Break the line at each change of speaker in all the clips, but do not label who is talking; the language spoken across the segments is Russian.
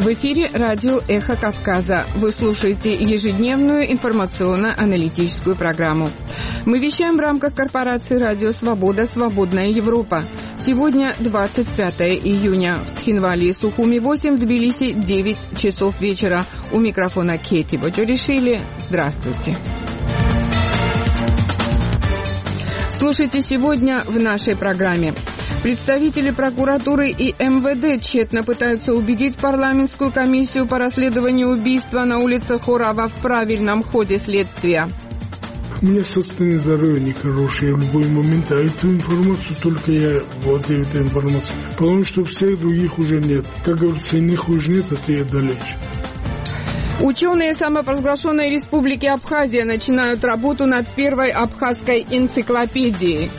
В эфире радио «Эхо Кавказа». Вы слушаете ежедневную информационно-аналитическую программу. Мы вещаем в рамках корпорации «Радио Свобода. Свободная Европа». Сегодня 25 июня. В Цхинвале и Сухуми 8, в Тбилиси 9 часов вечера. У микрофона Кети Боджоришвили. Здравствуйте. Слушайте сегодня в нашей программе. Представители прокуратуры и МВД тщетно пытаются убедить парламентскую комиссию по расследованию убийства на улице Хорава в правильном ходе следствия.
У меня состояние здоровья нехорошее в любой момент, а эту информацию только я владею этой информацией, потому что всех других уже нет. Как говорится, иных уже нет, а ты далеч.
Ученые самопровозглашенной республики Абхазия начинают работу над первой абхазской энциклопедией.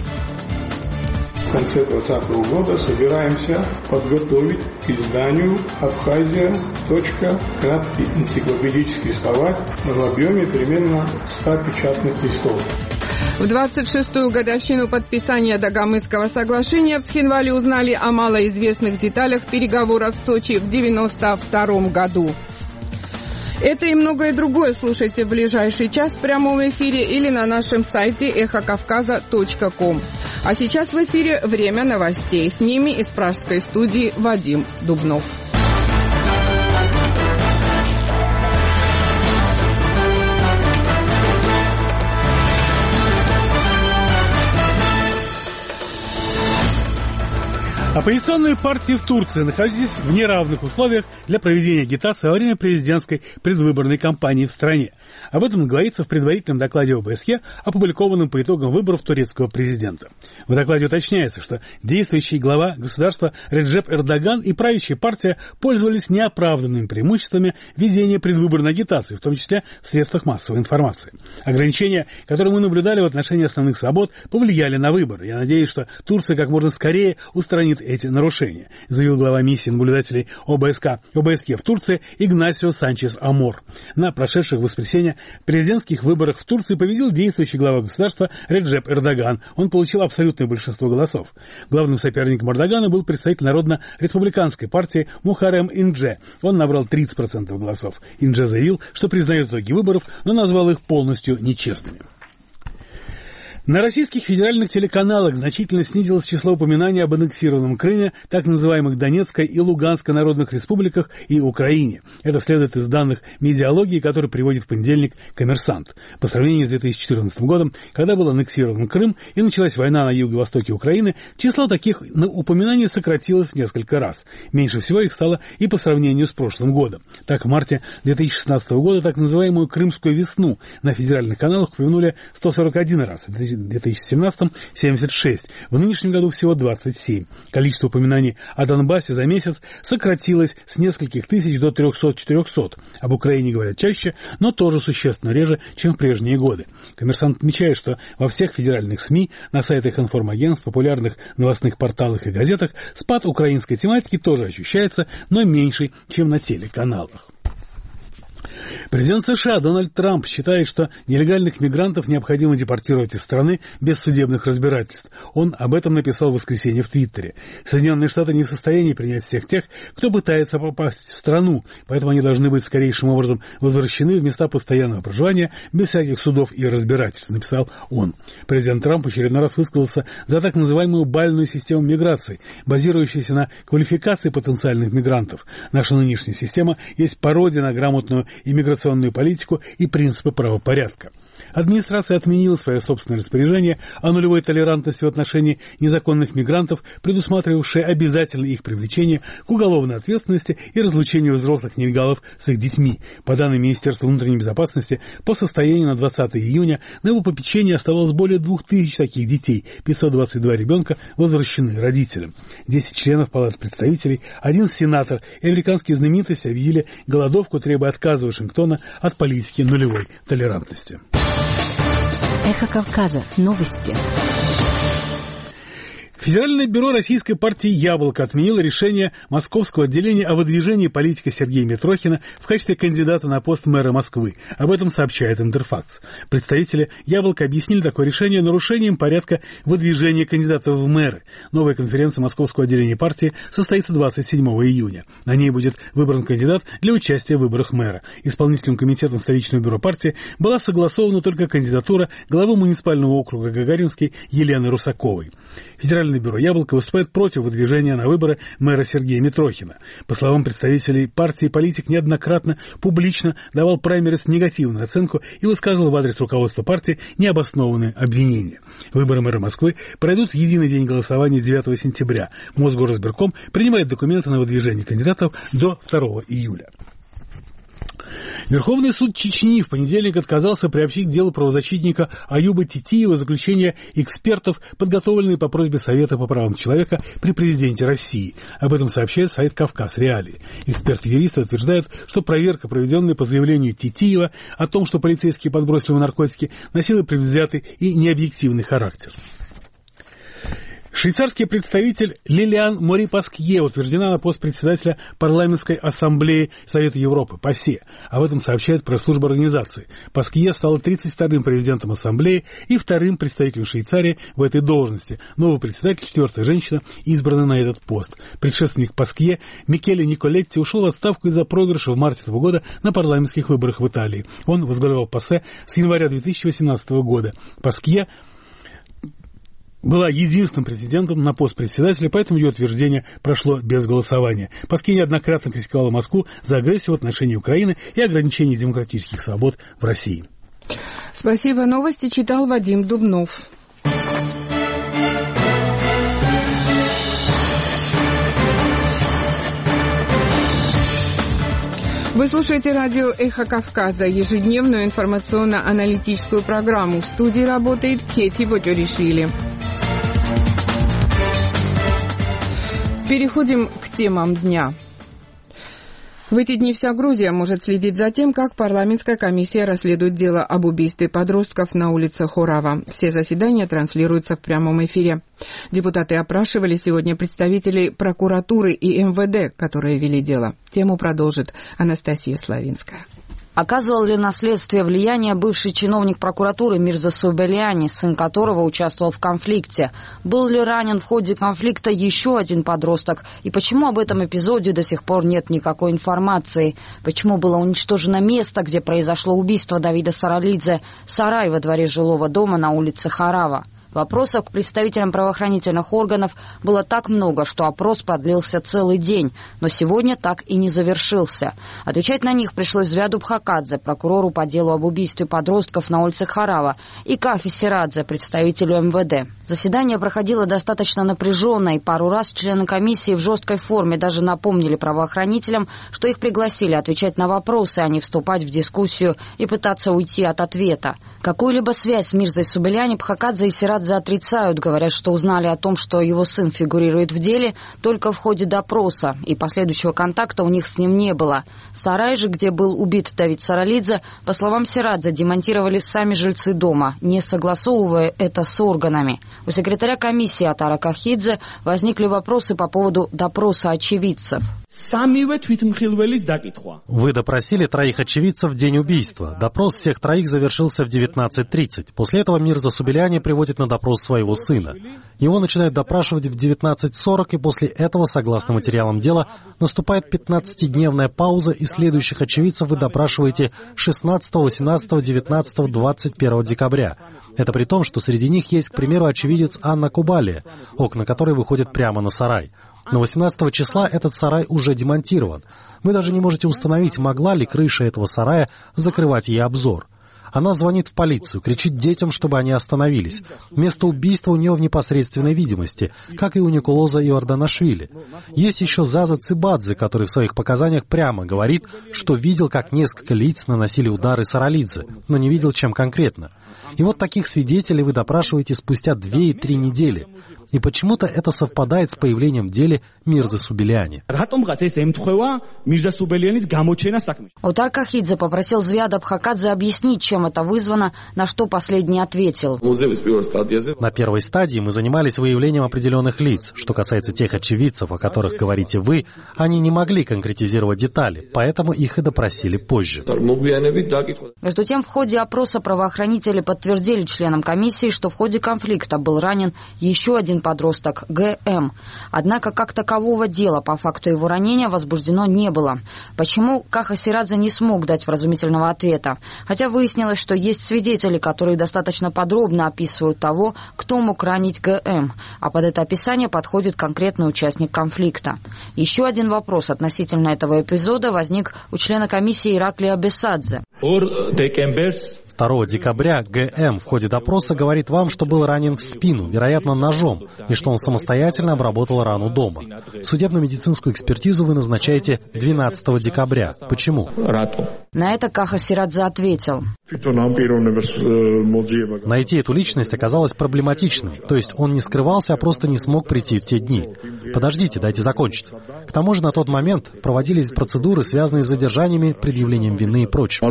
В конце 2020 года собираемся подготовить к изданию «Абхазия. Краткий энциклопедический словарь» в объеме примерно 100 печатных листов.
В 26-ю годовщину подписания Дагомысского соглашения в Цхинвале узнали о малоизвестных деталях переговоров в Сочи в 1992 году. Это и многое другое слушайте в ближайший час в прямом эфире или на нашем сайте эхокавказа.ком. А сейчас в эфире время новостей. С ними из пражской студии Вадим Дубнов.
Оппозиционные партии в Турции находились в неравных условиях для проведения агитации во время президентской предвыборной кампании в стране. Об этом говорится в предварительном докладе ОБСЕ, опубликованном по итогам выборов турецкого президента. В докладе уточняется, что действующий глава государства Реджеп Эрдоган и правящая партия пользовались неоправданными преимуществами ведения предвыборной агитации, в том числе в средствах массовой информации. Ограничения, которые мы наблюдали в отношении основных свобод, повлияли на выборы. Я надеюсь, что Турция как можно скорее устранит эти нарушения, заявил глава миссии наблюдателей ОБСЕ в Турции Игнасио Санчес Амор. На прошедших в воскресенье президентских выборах в Турции победил действующий глава государства Реджеп Эрдоган. Он получил абсолютное большинство голосов. Главным соперником Эрдогана был представитель Народно-республиканской партии Мухаррем Индже. Он набрал 30% голосов. Индже заявил, что признает итоги выборов, но назвал их полностью нечестными. На российских федеральных телеканалах значительно снизилось число упоминаний об аннексированном Крыме, так называемых Донецкой и Луганской народных республиках и Украине. Это следует из данных медиалогии, которые приводит в понедельник «Коммерсант». По сравнению с 2014 годом, когда был аннексирован Крым и началась война на юго-востоке Украины, число таких упоминаний сократилось в несколько раз. Меньше всего их стало и по сравнению с прошлым годом. Так, в марте 2016 года так называемую «Крымскую весну» на федеральных каналах упомянули 141 раз. В 2017 – 76. В нынешнем году всего 27. Количество упоминаний о Донбассе за месяц сократилось с нескольких тысяч до 300-400. Об Украине говорят чаще, но тоже существенно реже, чем в прежние годы. Коммерсант отмечает, что во всех федеральных СМИ, на сайтах информагентств, популярных новостных порталах и газетах спад украинской тематики тоже ощущается, но меньший, чем на телеканалах. Президент США Дональд Трамп считает, что нелегальных мигрантов необходимо депортировать из страны без судебных разбирательств. Он об этом написал в воскресенье в Твиттере. Соединенные Штаты не в состоянии принять всех тех, кто пытается попасть в страну, поэтому они должны быть скорейшим образом возвращены в места постоянного проживания без всяких судов и разбирательств, написал он. Президент Трамп очередной раз высказался за так называемую бальную систему миграции, базирующуюся на квалификации потенциальных мигрантов. Наша нынешняя система есть пародия на грамотную иммиграционную политику и принципы правопорядка. Администрация отменила свое собственное распоряжение о нулевой толерантности в отношении незаконных мигрантов, предусматривавшее обязательное их привлечение к уголовной ответственности и разлучению взрослых нелегалов с их детьми. По данным Министерства внутренней безопасности, по состоянию на 20 июня на его попечении оставалось более 2000 таких детей, 522 ребенка возвращены родителям. 10 членов Палаты представителей, 1 сенатор и американские знаменитости объявили голодовку, требуя отказа Вашингтона от политики нулевой толерантности.
Эхо Кавказа. Новости.
Федеральное бюро Российской партии «Яблоко» отменило решение Московского отделения о выдвижении политика Сергея Митрохина в качестве кандидата на пост мэра Москвы. Об этом сообщает Интерфакс. Представители «Яблока» объяснили такое решение нарушением порядка выдвижения кандидатов в мэры. Новая конференция Московского отделения партии состоится 27 июня. На ней будет выбран кандидат для участия в выборах мэра. Исполнительным комитетом столичного бюро партии была согласована только кандидатура главы муниципального округа Гагаринский Елены Русаковой. Федеральное бюро «Яблоко» выступает против выдвижения на выборы мэра Сергея Митрохина. По словам представителей партии, политик неоднократно публично давал праймерис негативную оценку и высказывал в адрес руководства партии необоснованные обвинения. Выборы мэра Москвы пройдут в единый день голосования 9 сентября. Мосгоризбирком принимает документы на выдвижение кандидатов до 2 июля. Верховный суд Чечни в понедельник отказался приобщить к делу правозащитника Аюба Титиева заключение экспертов, подготовленные по просьбе Совета по правам человека при президенте России. Об этом сообщает сайт «Кавказ Реалии». Эксперты-юристы утверждают, что проверка, проведенная по заявлению Титиева о том, что полицейские подбросили ему наркотики, носила предвзятый и необъективный характер. Швейцарский представитель Лилиан Мори Паскье утверждена на пост председателя парламентской ассамблеи Совета Европы, ПАСЕ. Об этом сообщает пресс-служба организации. Паскье стала 32-м президентом ассамблеи и вторым представителем Швейцарии в этой должности. Новый председатель, 4-я женщина, избрана на этот пост. Предшественник Паскье, Микеле Николетти, ушел в отставку из-за проигрыша в марте этого года на парламентских выборах в Италии. Он возглавлял ПАСЕ с января 2018 года. Паскье была единственным претендентом на пост председателя, поэтому ее утверждение прошло без голосования. Паскье неоднократно критиковала Москву за агрессию в отношении Украины и ограничение демократических свобод в России.
Спасибо. Новости читал Вадим Дубнов. Вы слушаете радио «Эхо Кавказа», ежедневную информационно-аналитическую программу. В студии работает Кети Боджоришвили. Переходим к темам дня. В эти дни вся Грузия может следить за тем, как парламентская комиссия расследует дело об убийстве подростков на улице Хорава. Все заседания транслируются в прямом эфире. Депутаты опрашивали сегодня представителей прокуратуры и МВД, которые вели дело. Тему продолжит Анастасия Славинская.
Оказывал ли на следствие влияние бывший чиновник прокуратуры Мирза Собеляни, сын которого участвовал в конфликте? Был ли ранен в ходе конфликта еще один подросток? И почему об этом эпизоде до сих пор нет никакой информации? Почему было уничтожено место, где произошло убийство Давида Саралидзе, сарай во дворе жилого дома на улице Хорава? Вопросов к представителям правоохранительных органов было так много, что опрос продлился целый день, но сегодня так и не завершился. Отвечать на них пришлось Звяду Бхакадзе, прокурору по делу об убийстве подростков на улице Хорава, и Кахи Сирадзе, представителю МВД. Заседание проходило достаточно напряженно, и пару раз члены комиссии в жесткой форме даже напомнили правоохранителям, что их пригласили отвечать на вопросы, а не вступать в дискуссию и пытаться уйти от ответа. Какую-либо связь с Мирзой Собеляни Бхакадзе и Сирадзе отрицают, говорят, что узнали о том, что его сын фигурирует в деле, только в ходе допроса, и последующего контакта у них с ним не было. Сарай же, где был убит Давид Саралидзе, по словам Сирадзе, демонтировали сами жильцы дома, не согласовывая это с органами. У секретаря комиссии Атара Кахидзе возникли вопросы по поводу допроса очевидцев.
Вы допросили 3 очевидцев в день убийства. Допрос всех 3 завершился в 19:30. После этого Мирза Собеляни приводит на допрос своего сына. Его начинают допрашивать в 19:40, и после этого, согласно материалам дела, наступает 15-дневная пауза, и следующих очевидцев вы допрашиваете 16, 18, 19, 21 декабря. Это при том, что среди них есть, к примеру, очевидец Анна Кубалия, окна которой выходят прямо на сарай. Но 18 числа этот сарай уже демонтирован. Вы даже не можете установить, могла ли крыша этого сарая закрывать ей обзор. Она звонит в полицию, кричит детям, чтобы они остановились. Место убийства у нее в непосредственной видимости, как и у Николоза Иорданашвили. Есть еще Заза Цибадзе, который в своих показаниях прямо говорит, что видел, как несколько лиц наносили удары Саралидзе, но не видел, чем конкретно. И вот таких свидетелей вы допрашиваете спустя 2 и 3 недели. И почему-то это совпадает с появлением в деле Мирзы Субеляни.
Отар Кахидзе попросил Звиада Бхакадзе объяснить, чем это вызвано, на что последний ответил.
На первой стадии мы занимались выявлением определенных лиц. Что касается тех очевидцев, о которых говорите вы, они не могли конкретизировать детали, поэтому их и допросили позже.
Между тем, в ходе опроса правоохранители подтвердили членам комиссии, что в ходе конфликта был ранен еще один подросток, Г.М. Однако, как такового дела по факту его ранения возбуждено не было. Почему, Каха Сирадзе не смог дать вразумительного ответа? Хотя выяснилось, что есть свидетели, которые достаточно подробно описывают того, кто мог ранить Г.М., а под это описание подходит конкретный участник конфликта. Еще один вопрос относительно этого эпизода возник у члена комиссии Ираклия Бесадзе.
2 декабря Г.М. в ходе допроса говорит вам, что был ранен в спину, вероятно, ножом, и что он самостоятельно обработал рану дома. Судебно-медицинскую экспертизу вы назначаете 12 декабря. Почему?
На это Каха Сирадзе ответил.
Найти эту личность оказалось проблематичным. То есть он не скрывался, а просто не смог прийти в те дни. Подождите, дайте закончить. К тому же на тот момент проводились процедуры, связанные с задержаниями, предъявлением вины и прочим.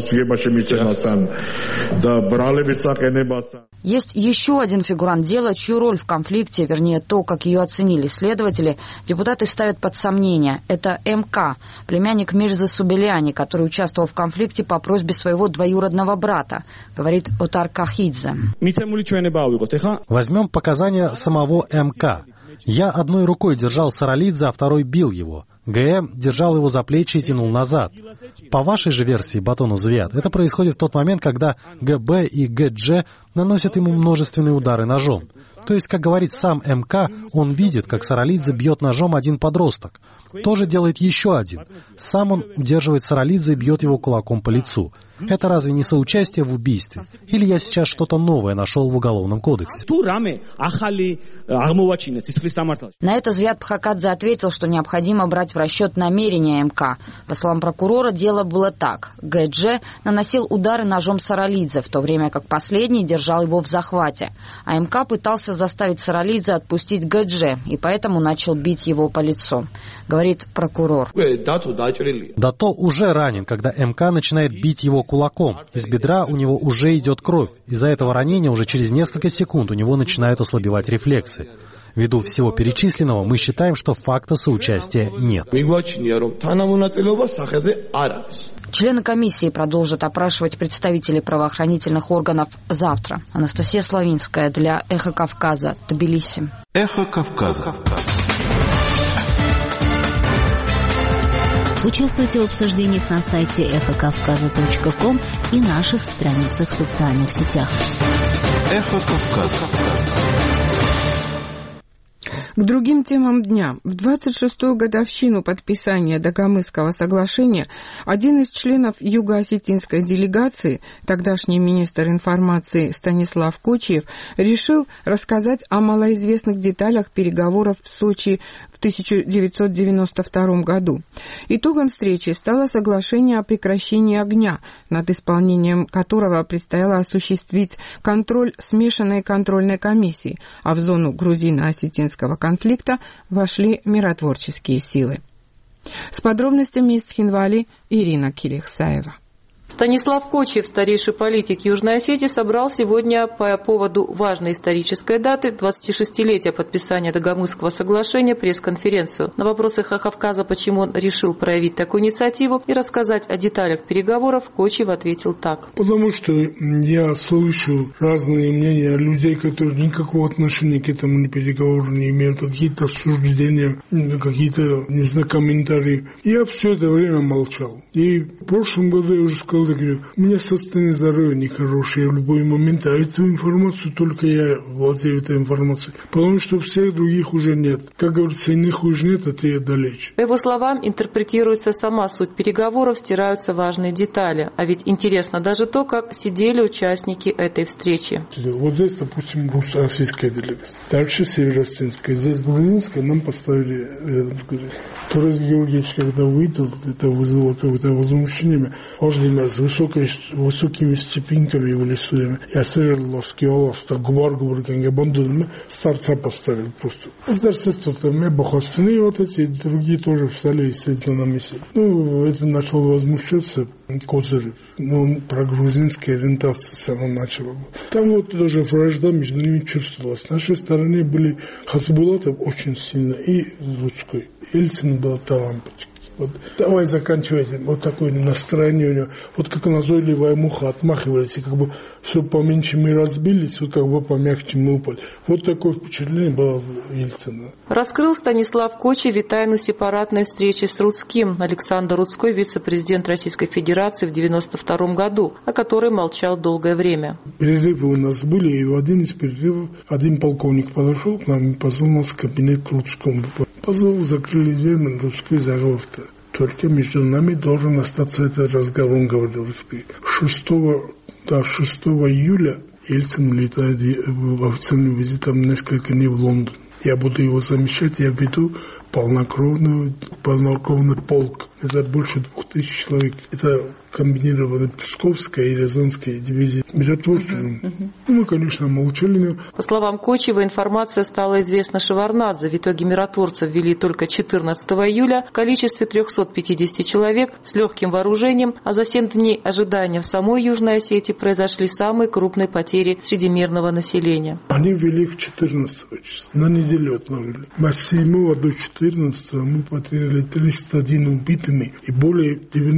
Есть еще один фигурант дела, чью роль в конфликте, вернее то, как ее оценили следователи, депутаты ставят под сомнение. Это М.К., племянник Мирзы Субеляни, который участвовал в конфликте по просьбе своего двоюродного брата, говорит Отар Кахидзе.
Возьмем показания самого М.К. Я одной рукой держал Саралидзе, а второй бил его. ГМ держал его за плечи и тянул назад. По вашей же версии, Батону Звиад, это происходит в тот момент, когда ГБ и ГДЖ наносят ему множественные удары ножом. То есть, как говорит сам МК, он видит, как Саралидзе бьет ножом один подросток. Тоже делает еще один. Сам он удерживает Саралидзе и бьет его кулаком по лицу. Это разве не соучастие в убийстве? Или я сейчас что-то новое нашел в Уголовном кодексе?
На это Звиад Бхакадзе ответил, что необходимо брать в расчет намерения МК. По словам прокурора, дело было так. ГДЖ наносил удары ножом Саралидзе, в то время как последний держал его в захвате. А МК пытался заставить Саралидзе отпустить ГДЖ, и поэтому начал бить его по лицу, говорит прокурор.
Дато уже ранен, когда МК начинает бить его кулаком. Из бедра у него уже идет кровь. Из-за этого ранения уже через несколько секунд у него начинают ослабевать рефлексы. Ввиду всего перечисленного, мы считаем, что факта соучастия нет.
Члены комиссии продолжат опрашивать представителей правоохранительных органов завтра. Анастасия Славинская для «Эхо Кавказа», Тбилиси.
«Эхо Кавказа».
Участвуйте в обсуждениях на сайте эхокавказа.ком и наших страницах в социальных сетях.
«Эхо Кавказа».
К другим темам дня. В 26-ю годовщину подписания Дагомысского соглашения один из членов юго-осетинской делегации, тогдашний министр информации Станислав Кочиев, решил рассказать о малоизвестных деталях переговоров в Сочи в 1992 году. Итогом встречи стало соглашение о прекращении огня, над исполнением которого предстояло осуществить контроль смешанной контрольной комиссии, а в зону грузино-осетинского конфликта вошли миротворческие силы. С подробностями из Цхинвали Ирина Килихсаева.
Станислав Кочиев, старейший политик Южной Осетии, собрал сегодня по поводу важной исторической даты 26-летия подписания Дагомысского соглашения пресс-конференцию. На вопрос «Эхо Кавказа», почему он решил проявить такую инициативу и рассказать о деталях переговоров, Кочиев ответил так.
Потому что я слышу разные мнения людей, которые никакого отношения к этому переговору не имеют, какие-то суждения, какие-то, не знаю, комментарии. Я все это время молчал. И в прошлом году я уже сказал, у меня состояние здоровья нехорошее в любой момент, а эту информацию только я владею этой информацией, потому что всех других уже нет. Как говорится, иных уже нет, а ты далече.
По его словам, интерпретируется сама суть переговоров, стираются важные детали. А ведь интересно даже то, как сидели участники этой встречи.
Вот здесь, допустим, русско-российская делегация. Дальше северо-осетинская. Здесь грузинская, нам поставили рядом с грузинской. Турец Георгиевич, когда выйдет, это вызвало какое-то возмущение. Может, с высокими степеньками в лесу. Я сырил скиолоста, гвар генге старца поставил просто. Старцев мне бахостны, вот эти другие тоже встали, естественно, на месте. Это начал возмущаться Козырев. Он про грузинские ориентации с самого начала. Там вот тоже вражда между ними чувствовалась. С нашей стороны были Хасбулатов очень сильно и Луцкой. Ельцин был талантливый. Вот, давай заканчивайте. Вот такое настроение у него. Вот как назойливая муха отмахивались, и как бы все поменьше мы разбились, вот как бы помягче мы упали. Вот такое впечатление было у Ельцина.
Раскрыл Станислав Кочев тайну сепаратной встречи с Рудским. Александр Рудской, вице-президент Российской Федерации в 1992 году, о которой молчал долгое время.
Перерывы у нас были, и в один из перерывов один полковник подошел к нам и позвал нас в кабинет к Рудскому. Позвал, закрыли дверь, Рудской заговорка. Только между нами должен остаться этот разговор, он говорил Рудской. 6 июля Ельцин улетает в официальный визит там несколько дней в Лондон. Я буду его замещать, я веду полнокровный полк. Это больше 2000 человек. Это комбинированная Псковская и Рязанская дивизия миротворцев. Мы, конечно, молчали.
По словам Кочева, информация стала известна Шеварднадзе. В итоге миротворцев ввели только 14 июля в количестве 350 человек с легким вооружением, а за 7 дней ожидания в самой Южной Осетии произошли самые крупные потери среди мирного населения.
Они ввели их 14 числа. На неделю отложили. С 7 до 14 мы потеряли 301 убитыми и более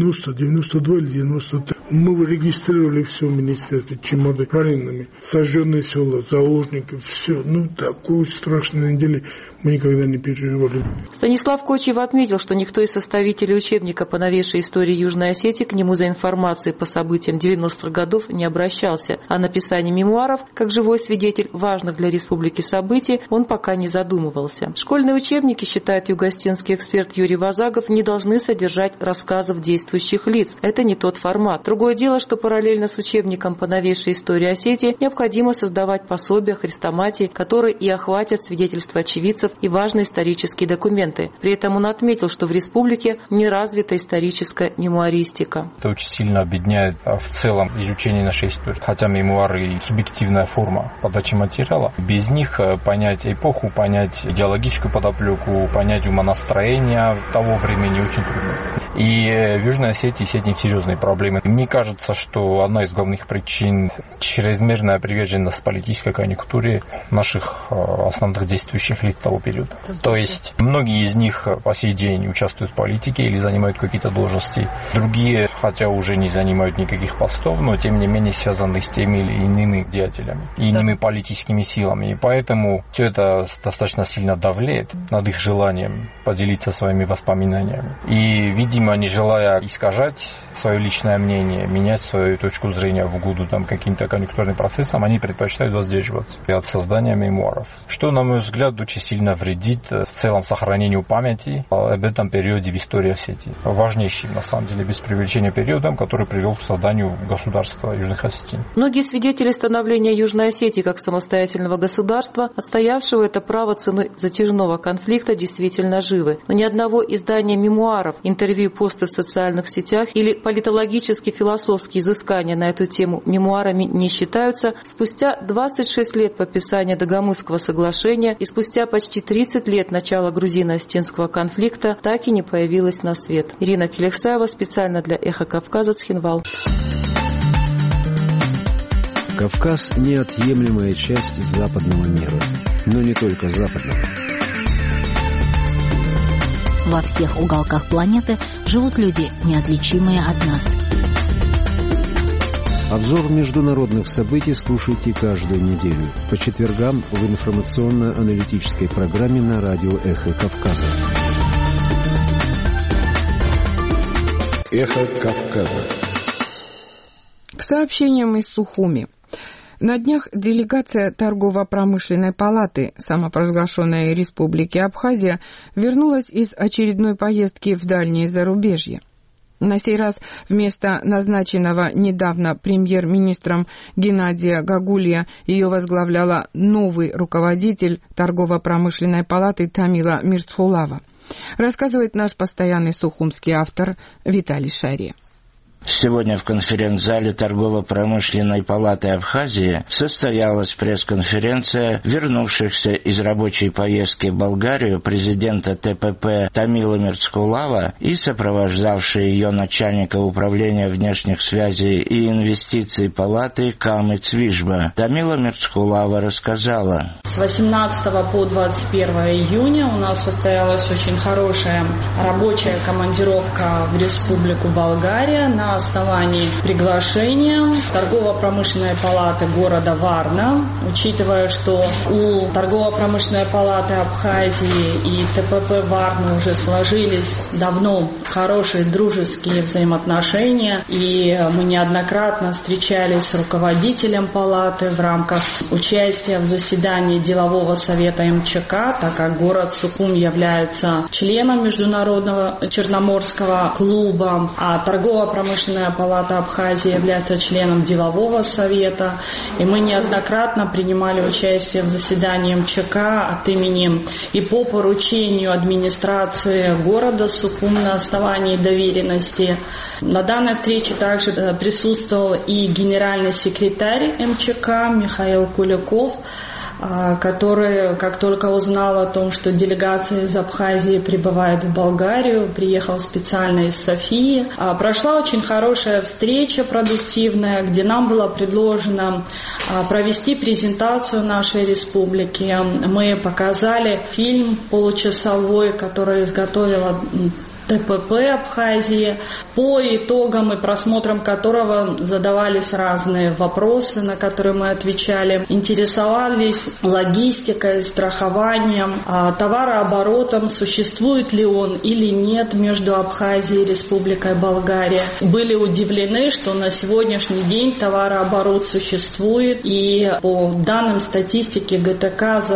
92 или 93. Мы регистрировали все в министерстве, чемоды ранеными, сожженные села, заложники, все. Такую страшную неделю мы никогда не переживали.
Станислав Кочев отметил, что никто из составителей учебника по новейшей истории Южной Осетии к нему за информацией по событиям 90-х годов не обращался. О написании мемуаров, как живой свидетель важных для республики событий, он пока не задумывался. Школьные учебники, считает югоосетинский эксперт Юрий Вазагов, не должны содержать рассказов действующих лиц. Это не тот формат. Другое дело, что параллельно с учебником по новейшей истории Осетии необходимо создавать пособия, хрестоматии, которые и охватят свидетельства очевидцев и важные исторические документы. При этом он отметил, что в республике не развита историческая мемуаристика.
Это очень сильно объединяет в целом изучение нашей истории. Хотя мемуары и субъективная форма подачи материала. Без них понять эпоху, понять идеологическую подоплеку, понять умонастроение того времени очень трудно. И в Южной Осетии с этим серьезные проблемы. Мне кажется, что одна из главных причин – чрезмерная приверженность политической конъюнктуре наших основных действующих лиц того периода. То есть многие из них по сей день участвуют в политике или занимают какие-то должности. Другие, хотя уже не занимают никаких постов, но тем не менее связаны с теми или иными деятелями, иными политическими силами. И поэтому все это достаточно сильно давлеет над их желанием поделиться своими воспоминаниями. И, видимо, не желая искажать свое личное мнение, менять свою точку зрения в угоду каким-то конъюнктурным процессам, они предпочитают воздерживаться от создания мемуаров. Что, на мой взгляд, очень сильно вредит в целом сохранению памяти об этом периоде в истории Осетии. Важнейшим, на самом деле, без преувеличения периодом, который привел к созданию государства Южных Осетий.
Многие свидетели становления Южной Осетии как самостоятельного государства, отстоявшего это право ценой затяжного конфликта, действительно живы. Но ни одного издания мемуаров, интервью, посты в социальных сетях или политологически-философские изыскания на эту тему мемуарами не считаются. Спустя 26 лет подписания Дагомысского соглашения и спустя почти 30 лет начала грузино-осетинского конфликта так и не появилась на свет. Ирина Келексаева специально для «Эхо Кавказа», Цхинвал.
Кавказ – неотъемлемая часть западного мира, но не только западного.
Во всех уголках планеты живут люди, неотличимые от нас.
Обзор международных событий слушайте каждую неделю по четвергам в информационно-аналитической программе на радио «Эхо Кавказа». «Эхо Кавказа».
К сообщениям из Сухуми. На днях делегация Торгово-промышленной палаты самопровозглашенной Республики Абхазия вернулась из очередной поездки в дальнее зарубежье. На сей раз вместо назначенного недавно премьер-министром Геннадия Гагулия ее возглавляла новый руководитель Торгово-промышленной палаты Тамила Мирцхулава, рассказывает наш постоянный сухумский автор Виталий Шари.
Сегодня в конференц-зале Торгово-промышленной палаты Абхазии состоялась пресс-конференция вернувшихся из рабочей поездки в Болгарию президента ТПП Тамила Мерцкулава и сопровождавшей ее начальника управления внешних связей и инвестиций палаты Камы Цвижба. Тамила Мерцкулава рассказала.
С 18 по 21 июня у нас состоялась очень хорошая рабочая командировка в Республику Болгария на основании приглашения Торгово-промышленной палаты города Варна. Учитывая, что у Торгово-промышленной палаты Абхазии и ТПП Варна уже сложились давно хорошие дружеские взаимоотношения, и мы неоднократно встречались с руководителем палаты в рамках участия в заседании делового совета МЧК, так как город Сухум является членом Международного Черноморского клуба, а Торгово-промышленная палата Абхазии является членом делового совета, и мы неоднократно принимали участие в заседании МЧК от имени и по поручению администрации города Сухум на основании доверенности. На данной встрече также присутствовал и генеральный секретарь МЧК Михаил Куликов, который, как только узнал о том, что делегация из Абхазии прибывает в Болгарию, приехал специально из Софии. Прошла очень хорошая встреча, продуктивная, где нам было предложено провести презентацию нашей республики. Мы показали фильм получасовой, который изготовила ТПП Абхазии, по итогам и просмотрам которого задавались разные вопросы, на которые мы отвечали. Интересовались логистикой, страхованием, товарооборотом, существует ли он или нет между Абхазией и Республикой Болгария. Были удивлены, что на сегодняшний день товарооборот существует, и по данным статистики ГТК за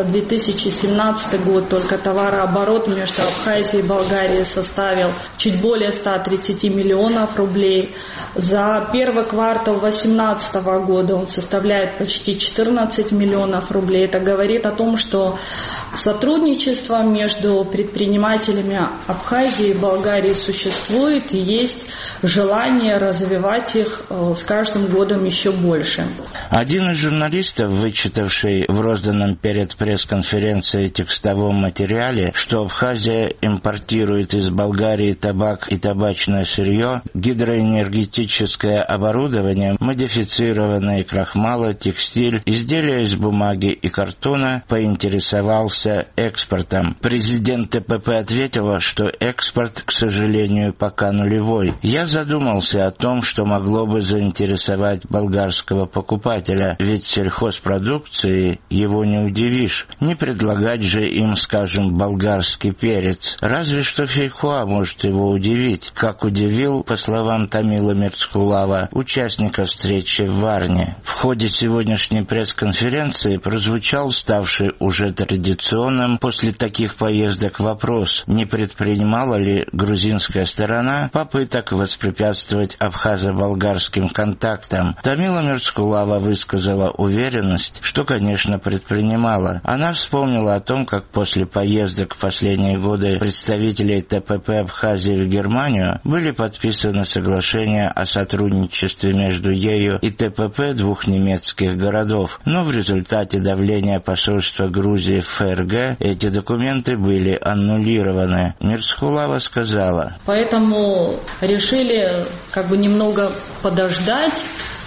2017 год только товарооборот между Абхазией и Болгарией составил чуть более 130 миллионов рублей. За первый квартал 2018 года он составляет почти 14 миллионов рублей. Это говорит о том, что сотрудничество между предпринимателями Абхазии и Болгарии существует, и есть желание развивать их с каждым годом еще больше.
Один из журналистов, вычитавший в розданном перед пресс-конференцией текстовом материале, что Абхазия импортирует из Болгарии табак и табачное сырье, гидроэнергетическое оборудование, модифицированные крахмалы, текстиль, изделия из бумаги и картона, поинтересовался экспортом. Президент ТПП ответила, что экспорт, к сожалению, пока нулевой. Я задумался о том, что могло бы заинтересовать болгарского покупателя, ведь сельхозпродукции его не удивишь. Не предлагать же им, скажем, болгарский перец. Разве что фейхоа может его удивить, как удивил, по словам Тамила Мерцкулава, участника встречи в Варне. В ходе сегодняшней пресс-конференции прозвучал ставший уже традиционным после таких поездок вопрос, не предпринимала ли грузинская сторона попыток воспрепятствовать абхазо-болгарским контактам. Тамила Мерцкулава высказала уверенность, что, конечно, предпринимала. Она вспомнила о том, как после поездок в последние годы представителей ТПП Абхазии в Германию были подписаны соглашения о сотрудничестве между ею и ТПП двух немецких городов, но в результате давления посольства Грузии в ФРГ эти документы были аннулированы. Мерцкулава сказала:
поэтому решили немного подождать,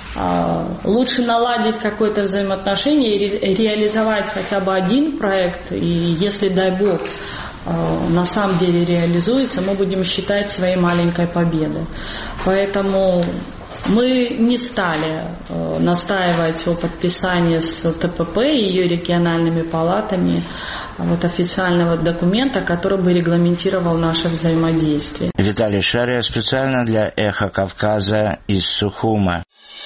лучше наладить какое-то взаимоотношение и реализовать хотя бы один проект, и если, дай Бог, на самом деле реализуется, мы будем считать своей маленькой победой. Поэтому мы не стали настаивать о подписании с ТПП и ее региональными палатами официального документа, который бы регламентировал наше взаимодействие.
Виталий Шария специально для «Эхо Кавказа» из Сухума.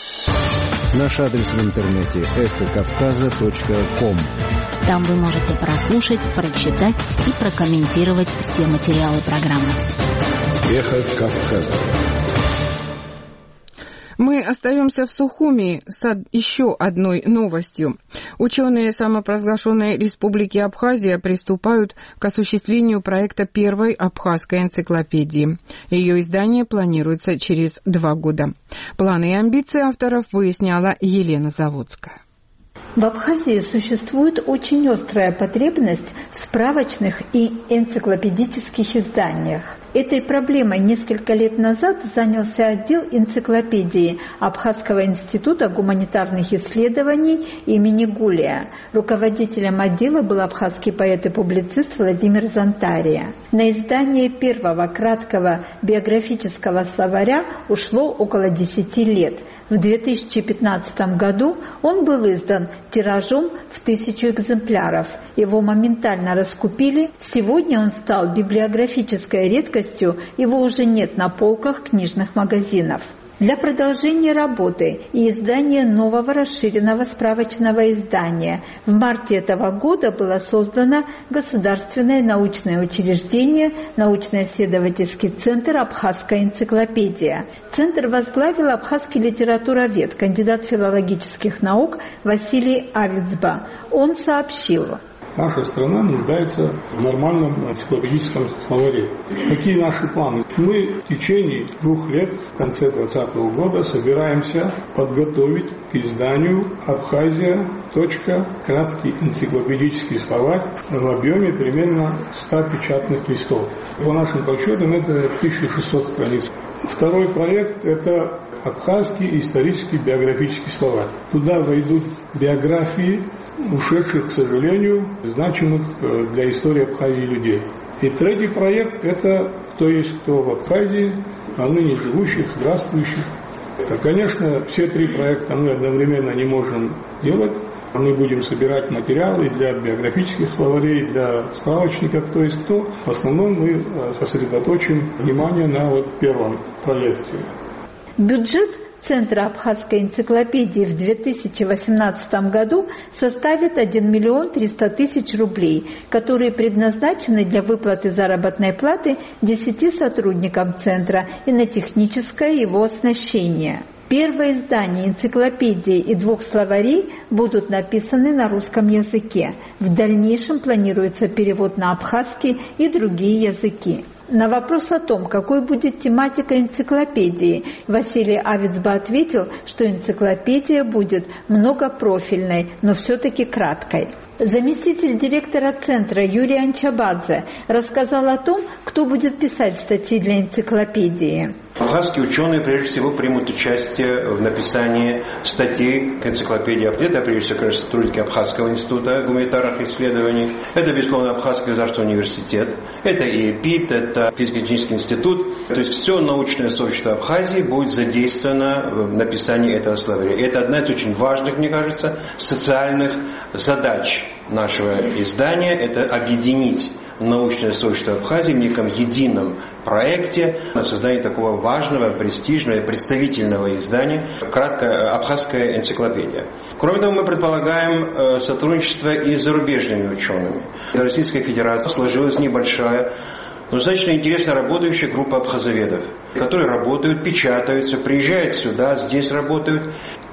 Наш адрес в интернете эхокавказа.ком.
Там вы можете прослушать, прочитать и прокомментировать все материалы программы.
Эхо Кавказа.
Мы остаемся в Сухуми с еще одной новостью. Ученые самопровозглашенной Республики Абхазия приступают к осуществлению проекта первой абхазской энциклопедии. Ее издание планируется через 2 года. Планы и амбиции авторов выясняла Елена Заводская.
В Абхазии существует очень острая потребность в справочных и энциклопедических изданиях. Этой проблемой несколько лет назад занялся отдел энциклопедии Абхазского института гуманитарных исследований имени Гулия. Руководителем отдела был абхазский поэт и публицист Владимир Зантария. На издание первого краткого биографического словаря ушло около 10 лет. В 2015 году он был издан тиражом в 1000 экземпляров. Его моментально раскупили. Сегодня он стал библиографической редкостью, его уже нет на полках книжных магазинов. Для продолжения работы и издания нового расширенного справочного издания в марте этого года было создано Государственное научное учреждение научно-исследовательский центр «Абхазская энциклопедия». Центр возглавил абхазский литературовед, кандидат филологических наук Василий Авицба. Он сообщил:
наша страна нуждается в нормальном энциклопедическом словаре. Какие наши планы? Мы в течение 2 лет, в конце 2020 года, собираемся подготовить к изданию «Абхазия. Краткий энциклопедический словарь» в объеме примерно 100 печатных листов. По нашим подсчетам это 1600 страниц. Второй проект – это абхазский исторический биографический словарь. Туда войдут биографии ушедших, к сожалению, значимых для истории Абхазии людей. И третий проект – это кто есть кто в Абхазии, а ныне живущих, здравствующих. Конечно, все 3 проекта мы одновременно не можем делать. Мы будем собирать материалы для биографических словарей, для справочников, кто есть кто. В основном мы сосредоточим внимание на первом проекте.
Бюджет Центра Абхазской энциклопедии в 2018 году составит 1 300 000 рублей, которые предназначены для выплаты заработной платы 10 сотрудникам Центра и на техническое его оснащение. Первое издание энциклопедии и 2 словарей будут написаны на русском языке. В дальнейшем планируется перевод на абхазский и другие языки. На вопрос о том, какой будет тематика энциклопедии, Василий Авицба ответил, что энциклопедия будет многопрофильной, но все-таки краткой. Заместитель директора центра Юрий Анчабадзе рассказал о том, кто будет писать статьи для энциклопедии.
Абхазские ученые, прежде всего, примут участие в написании статей к энциклопедии. Это, прежде всего, конечно, сотрудники Абхазского института гуманитарных исследований. Это, безусловно, Абхазский государственный университет. Это ИЭПИТ, это физико-технический институт. То есть все научное сообщество Абхазии будет задействовано в написании этого словаря. И это одна из очень важных, мне кажется, социальных задач нашего издания. Это объединить научное сообщество Абхазии в неком едином проекте на создание такого важного, престижного и представительного издания «Краткая абхазская энциклопедия». Кроме того, мы предполагаем сотрудничество и с зарубежными учеными. В Российской Федерации сложилась небольшая, но достаточно интересно работающая группа абхазоведов, которые работают, печатаются, приезжают сюда, здесь работают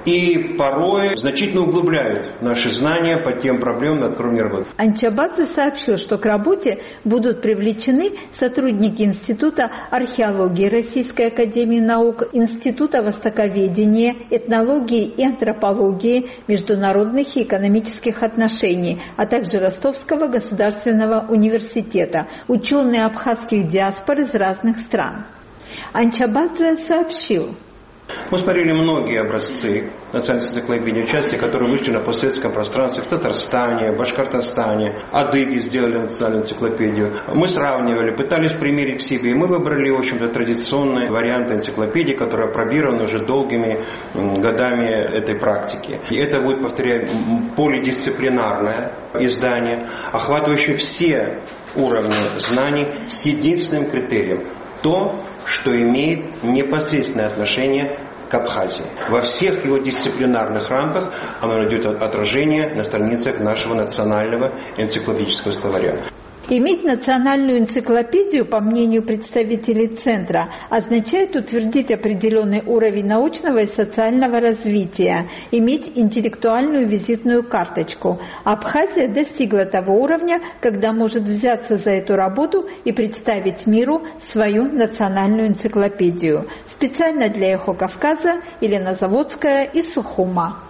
и порой значительно углубляют наши знания по тем проблемам, над которыми работают.
Анчабадзе сообщил, что к работе будут привлечены сотрудники Института археологии Российской академии наук, Института востоковедения, этнологии и антропологии, международных и экономических отношений, а также Ростовского государственного университета, ученые абхазских диаспор из разных стран. Анчабадзе сообщил:
мы смотрели многие образцы национальной энциклопедии части, которые вышли на постсоветском пространстве в Татарстане, Башкортостане. Адыги сделали национальную энциклопедию. Мы сравнивали, пытались примерить к себе. И мы выбрали, в общем-то, традиционный вариант энциклопедии, который опробирован уже долгими годами этой практики. И это будет, повторяю, полидисциплинарное издание, охватывающее все уровни знаний с единственным критерием – то, что имеет непосредственное отношение к Абхазии. Во всех его дисциплинарных рамках оно найдет отражение на страницах нашего национального энциклопедического словаря.
Иметь национальную энциклопедию, по мнению представителей Центра, означает утвердить определенный уровень научного и социального развития, иметь интеллектуальную визитную карточку. Абхазия достигла того уровня, когда может взяться за эту работу и представить миру свою национальную энциклопедию. Специально для «Эхо Кавказа» Елена Заводская из Сухума.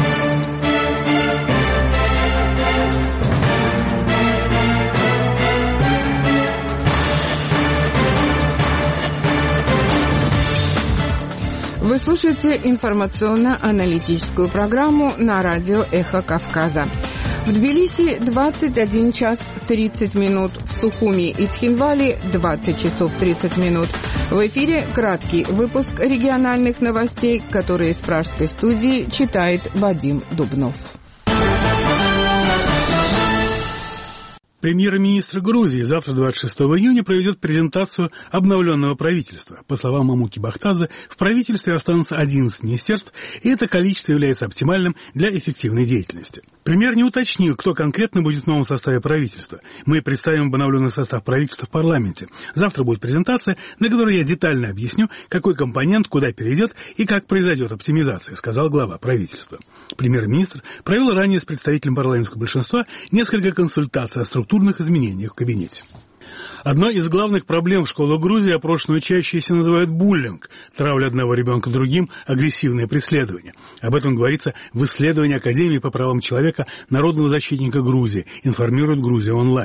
Вы слушаете информационно-аналитическую программу на радио «Эхо Кавказа». В Тбилиси 21 час 30 минут, в Сухуми и Цхинвале 20 часов 30 минут. В эфире краткий выпуск региональных новостей, которые из пражской студии читает Вадим Дубнов.
Премьер-министр Грузии завтра, 26 июня, проведет презентацию обновленного правительства. По словам Мамуки Бахтадзе, в правительстве останутся 11 министерств, и это количество является оптимальным для эффективной деятельности. Премьер не уточнил, кто конкретно будет в новом составе правительства. Мы представим обновленный состав правительства в парламенте. Завтра будет презентация, на которой я детально объясню, какой компонент куда перейдет и как произойдет оптимизация, сказал глава правительства. Премьер-министр провел ранее с представителем парламентского большинства несколько консультаций о структурных изменениях в кабинете. Одной из главных проблем в школах Грузии опрошенные учащиеся называют буллинг, травля одного ребенка другим, агрессивное преследование. Об этом говорится в исследовании Академии по правам человека Народного защитника Грузии, информирует Грузия онлайн.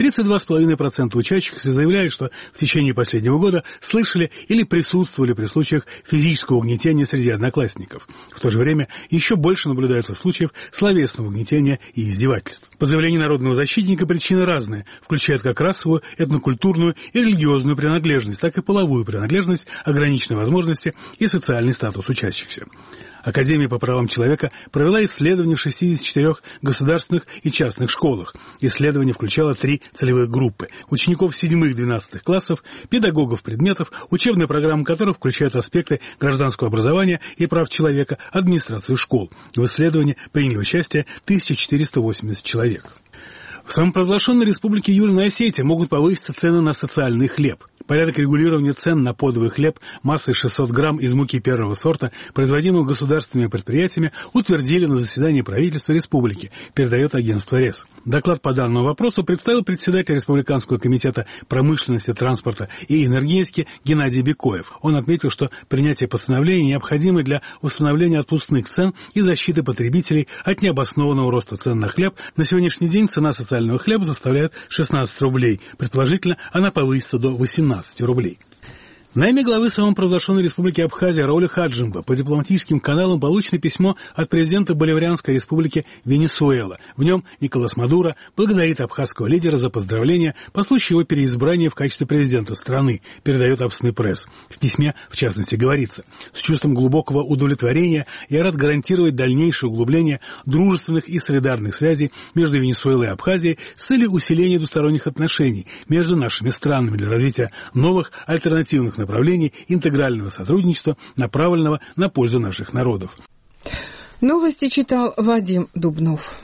32,5% учащихся заявляют, что в течение последнего года слышали или присутствовали при случаях физического угнетения среди одноклассников. В то же время еще больше наблюдается случаев словесного угнетения и издевательств. По заявлению народного защитника причины разные, включают как расовую, этнокультурную и религиозную принадлежность, так и половую принадлежность, ограниченные возможности и социальный статус учащихся. Академия по правам человека провела исследование в 64 государственных и частных школах. Исследование включало 3 целевых группы – учеников 7-12 классов, педагогов предметов, учебные программы которых включают аспекты гражданского образования и прав человека, администрацию школ. В исследовании приняли участие 1480 человек. В самопровозглашенной республике Южная Осетия могут повыситься цены на социальный хлеб. Порядок регулирования цен на подовый хлеб массой 600 грамм из муки первого сорта, производимого государственными предприятиями, утвердили на заседании правительства республики, передает агентство РЕС. Доклад по данному вопросу представил председатель Республиканского комитета промышленности, транспорта и энергетики Геннадий Бекоев. Он отметил, что принятие постановления необходимо для установления отпускных цен и защиты потребителей от необоснованного роста цен на хлеб. На сегодняшний день цена социального хлеба составляет 16 рублей. Предположительно, она повысится до 18 рублей. На имя главы самопровозглашенной республики Абхазия Рауля Хаджимба по дипломатическим каналам получено письмо от президента Боливарианской республики Венесуэла. В нем Николас Мадуро благодарит абхазского лидера за поздравления по случаю его переизбрания в качестве президента страны, передает Абсный пресс. В письме, в частности, говорится: «С чувством глубокого удовлетворения я рад гарантировать дальнейшее углубление дружественных и солидарных связей между Венесуэлой и Абхазией с целью усиления двусторонних отношений между нашими странами для развития новых альтернативных направлений интегрального сотрудничества, направленного на пользу наших народов».
Новости читал Вадим Дубнов.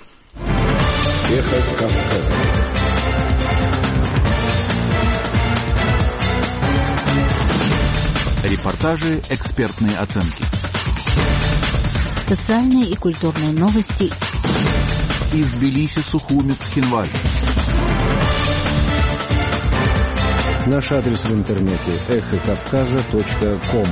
Эхо Кавказа. Репортажи, экспертные оценки.
Социальные и культурные новости.
Из Тбилиси, Сухуми, Цхинваль.
Наш адрес в интернете эхокавказа.ком.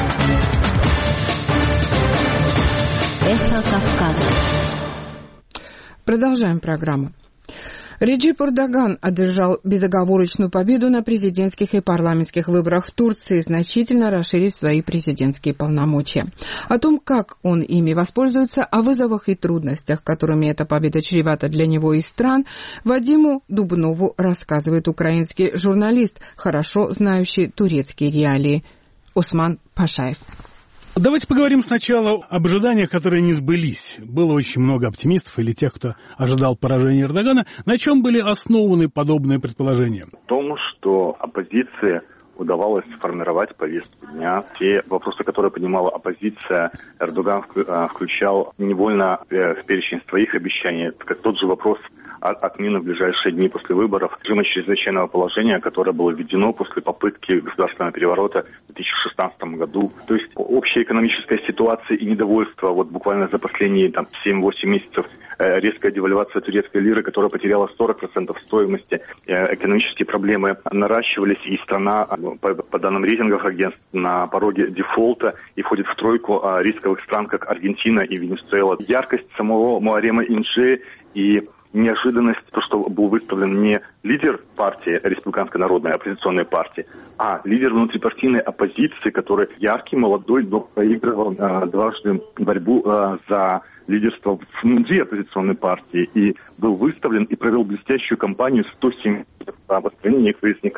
Эхо Кавказа.
Продолжаем программу. Реджеп Эрдоган одержал безоговорочную победу на президентских и парламентских выборах в Турции, значительно расширив свои президентские полномочия. О том, как он ими воспользуется, о вызовах и трудностях, которыми эта победа чревата для него и стран, Вадиму Дубнову рассказывает украинский журналист, хорошо знающий турецкие реалии, Осман Пашаев.
Давайте поговорим сначала об ожиданиях, которые не сбылись. Было очень много оптимистов или тех, кто ожидал поражения Эрдогана. На чем были основаны подобные предположения?
В том, что оппозиции удавалось сформировать повестку дня. Те вопросы, которые поднимала оппозиция, Эрдоган включал невольно в перечень своих обещаний. Как тот же вопрос отмена в ближайшие дни после выборов режима чрезвычайного положения, которое было введено после попытки государственного переворота в 2016 году. То есть общая экономическая ситуация и недовольство вот буквально за последние 7-8 месяцев, резкая девальвация турецкой лиры, которая потеряла 40% стоимости, экономические проблемы наращивались, и страна, по данным рейтинговых агентств, на пороге дефолта и входит в тройку рисковых стран, как Аргентина и Венесуэла. Яркость самого Муарема Инже и неожиданность, то, что был выставлен не лидер партии, республиканской народной оппозиционной партии, а лидер внутрипартийной оппозиции, который яркий, молодой, но проигрывал дважды борьбу за лидерство внутри оппозиционной партии и был выставлен и провел блестящую кампанию 170 выступлений,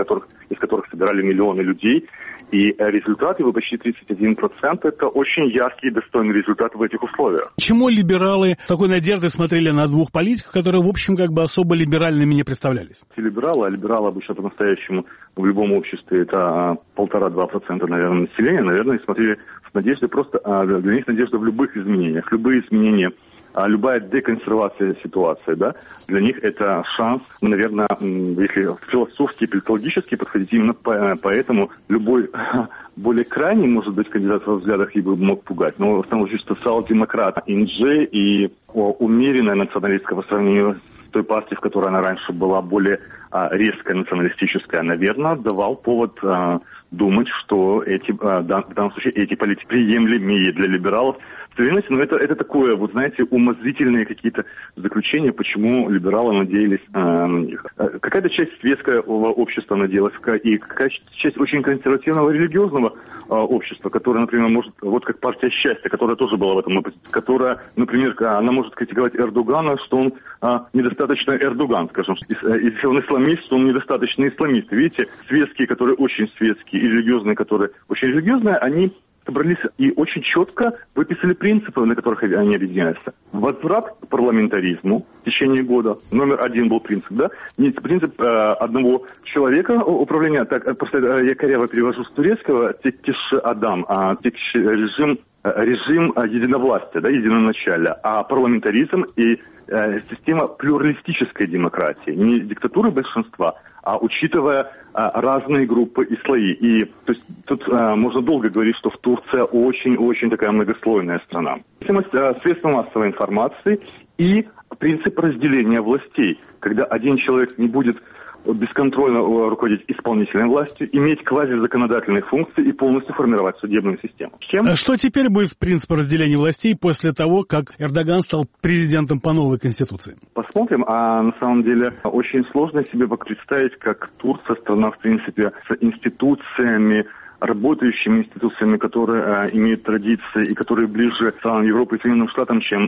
из которых собирали миллионы людей. И результат его почти 31%. Это очень яркий и достойный результат в этих условиях.
Почему либералы с такой надеждой смотрели на двух политиков, которые, в общем, особо либеральными не представлялись?
Либералы обычно по-настоящему в любом обществе это 1,5-2%, наверное, населения, наверное, смотрели с надеждой просто, для них надежда в любых изменениях. Любые изменения, любая деконсервация ситуации, да, для них это шанс, наверное, если философски и политологически подходить, именно поэтому любой более крайний, может быть, кандидат во взглядах его мог пугать, но в основном социал-демократ Инже и умеренная националистка по сравнению с той партией, в которой она раньше была более резко националистическая, наверное, давал повод думать, что в данном случае эти политики приемлемые для либералов. Но это такое, вот знаете, умозрительные какие-то заключения, почему либералы надеялись на них. Какая-то часть светского общества надеялась, и какая-то часть очень консервативного религиозного общества, которое, например, может, вот как партия счастья, которая тоже была в этом, которая, например, она может критиковать Эрдогана, что он недостаточно Эрдоган, скажем, если он исламист, что он недостаточно исламист. Видите, светские, которые очень светские, и религиозные, которые очень религиозные, они собрались и очень четко выписали принципы, на которых они объединяются. Возврат к парламентаризму в течение года. Номер один был принцип, да? Принцип одного человека управления, просто я коряво перевожу с турецкого, текиш адам, режим единовластия, да, единоначалия, а парламентаризм и система плюралистической демократии, не диктатуры большинства, а учитывая разные группы и слои. И то есть тут можно долго говорить, что в Турция очень-очень такая многослойная страна. Средства массовой информации и принцип разделения властей, когда один человек не будет бесконтрольно руководить исполнительной властью, иметь квазизаконодательные функции и полностью формировать судебную систему.
Что теперь будет с принципом разделения властей после того, как Эрдоган стал президентом по новой конституции?
Посмотрим. На самом деле очень сложно себе представить, как Турция, страна, в принципе, с институциями, работающими институциями, которые имеют традиции и которые ближе странам Европы и Соединенным Штатам, чем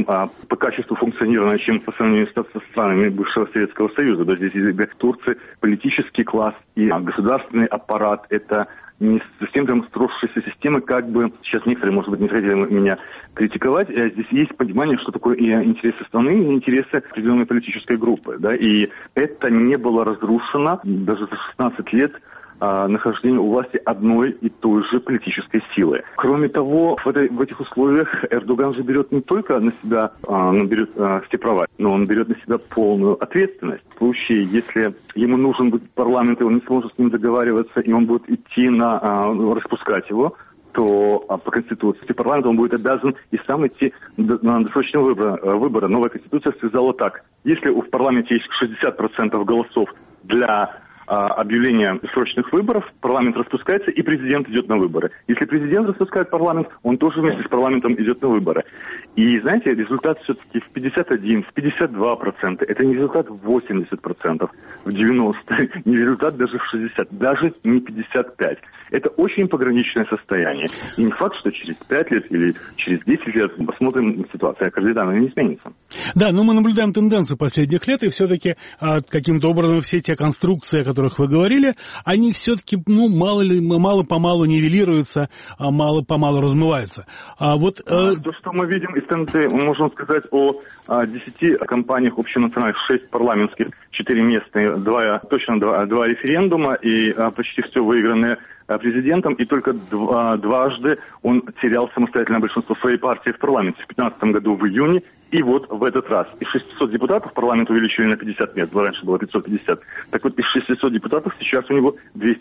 по качеству функционирования, чем по сравнению со странами бывшего Советского Союза. Да, здесь в Турции политический класс и государственный аппарат – это не совсем там строжшаяся система, как бы сейчас некоторые, может быть, не хотели меня критиковать. Здесь есть понимание, что такое и интересы страны, и интересы определенной политической группы. Да, и это не было разрушено даже за 16 лет нахождения у власти одной и той же политической силы. Кроме того, в этих условиях Эрдоган же берет не только на себя, он берет все права, но он берет на себя полную ответственность. В случае, если ему нужен будет парламент, и он не сможет с ним договариваться, и он будет идти распускать его, то по Конституции парламент он будет обязан и сам идти на досрочные выборы. Новая Конституция связала так. Если в парламенте есть 60% голосов для объявления срочных выборов, парламент распускается, и президент идет на выборы. Если президент распускает парламент, он тоже вместе с парламентом идет на выборы. И, знаете, результат все-таки в 51, в 52%. Это не результат в 80%, в 90%, не результат даже в 60%, даже не 55%. Это очень пограничное состояние. И не факт, что через 5 лет или через 10 лет посмотрим, ситуация кардинально не изменится.
Да, но мы наблюдаем тенденцию последних лет, и все-таки каким-то образом все те конструкции, о которых вы говорили, они все-таки мало-помалу нивелируются, мало-помалу размываются.
То, что мы видим из тенденции, мы можем сказать о 10 кампаниях общенациональных, 6 парламентских, 4 местные, 2 референдума и почти все выигранные президентом, и только дважды он терял самостоятельное большинство своей партии в парламенте. В 2015 году в июне и вот в этот раз. Из 600 депутатов парламент увеличили на 50 мест, раньше было 550. Так вот, из 600 депутатов сейчас у него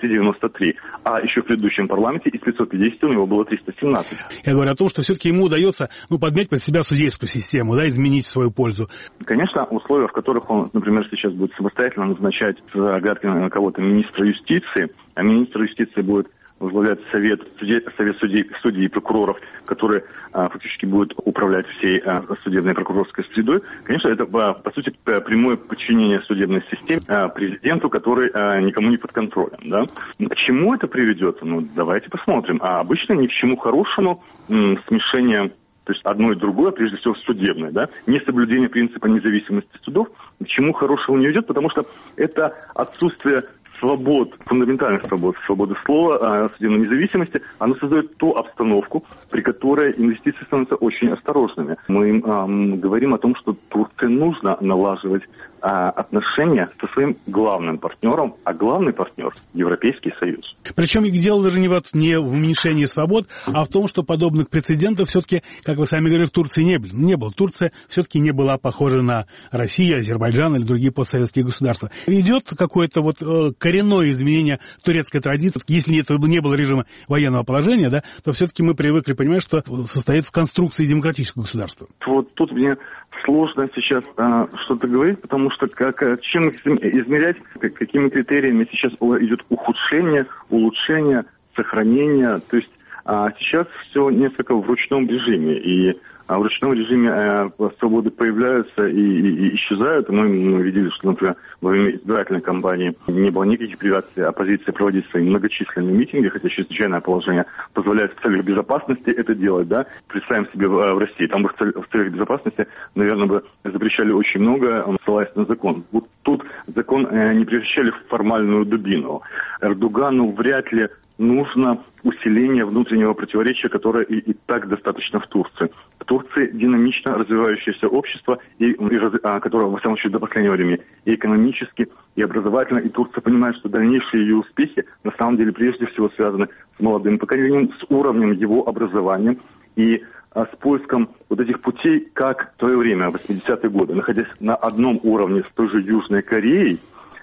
293. А еще в предыдущем парламенте из 550 у него было 317.
Я говорю о том, что все-таки ему удается подмять под себя судейскую систему, изменить в свою пользу.
Конечно, условия, в которых он, например, сейчас будет самостоятельно назначать на кого-то министра юстиции, а министр юстиции будет возглавлять совет судей и прокуроров, который фактически будет управлять всей судебной прокурорской средой. Конечно, это, по сути, прямое подчинение судебной системе президенту, который никому не под контролем. Да? К чему это приведет? Давайте посмотрим. А обычно ни к чему хорошему смешение, то есть одно и другое, прежде всего судебное, да, несоблюдение принципа независимости судов, к чему хорошего не ведет, потому что это отсутствие свобод, фундаментальных свобод, свободы слова, судебной независимости, оно создает ту обстановку, при которой инвестиции становятся очень осторожными. Мы говорим о том, что Турции нужно налаживать отношения со своим главным партнером, а главный партнер – Европейский Союз.
Причем дело даже не в уменьшении свобод, а в том, что подобных прецедентов все-таки, как вы сами говорили, в Турции не было. Турция все-таки не была похожа на Россию, Азербайджан или другие постсоветские государства. Идет какое-то коренное изменение турецкой традиции. Если это не было режима военного положения, да, то все-таки мы привыкли понимать, что состоит в конструкции демократического государства.
Вот тут мне сложно сейчас что-то говорить, потому что чем измерять, какими критериями сейчас идет ухудшение, улучшение, сохранение. То есть сейчас все несколько в ручном режиме. И в ручном режиме свободы появляются и исчезают. Мы видели, что, например, во время избирательной кампании не было никаких препятствий оппозиции проводить свои многочисленные митинги, хотя чрезвычайное положение позволяет в целях безопасности это делать. Да? Представим себе в России, там бы в целях безопасности, наверное, бы запрещали очень многое, ссылаясь на закон. Вот тут закон не превращали в формальную дубину. Эрдогану вряд ли нужно усиление внутреннего противоречия, которое и так достаточно в Турции. В Турции динамично развивающееся общество, которое, во всяком случае, до последнего времени и экономически, и образовательно, и Турция понимает, что дальнейшие ее успехи на самом деле прежде всего связаны с молодым поколением, с уровнем его образования и с поиском этих путей, как в свое время, в 80-е годы, находясь на одном уровне с той же Южной Кореей,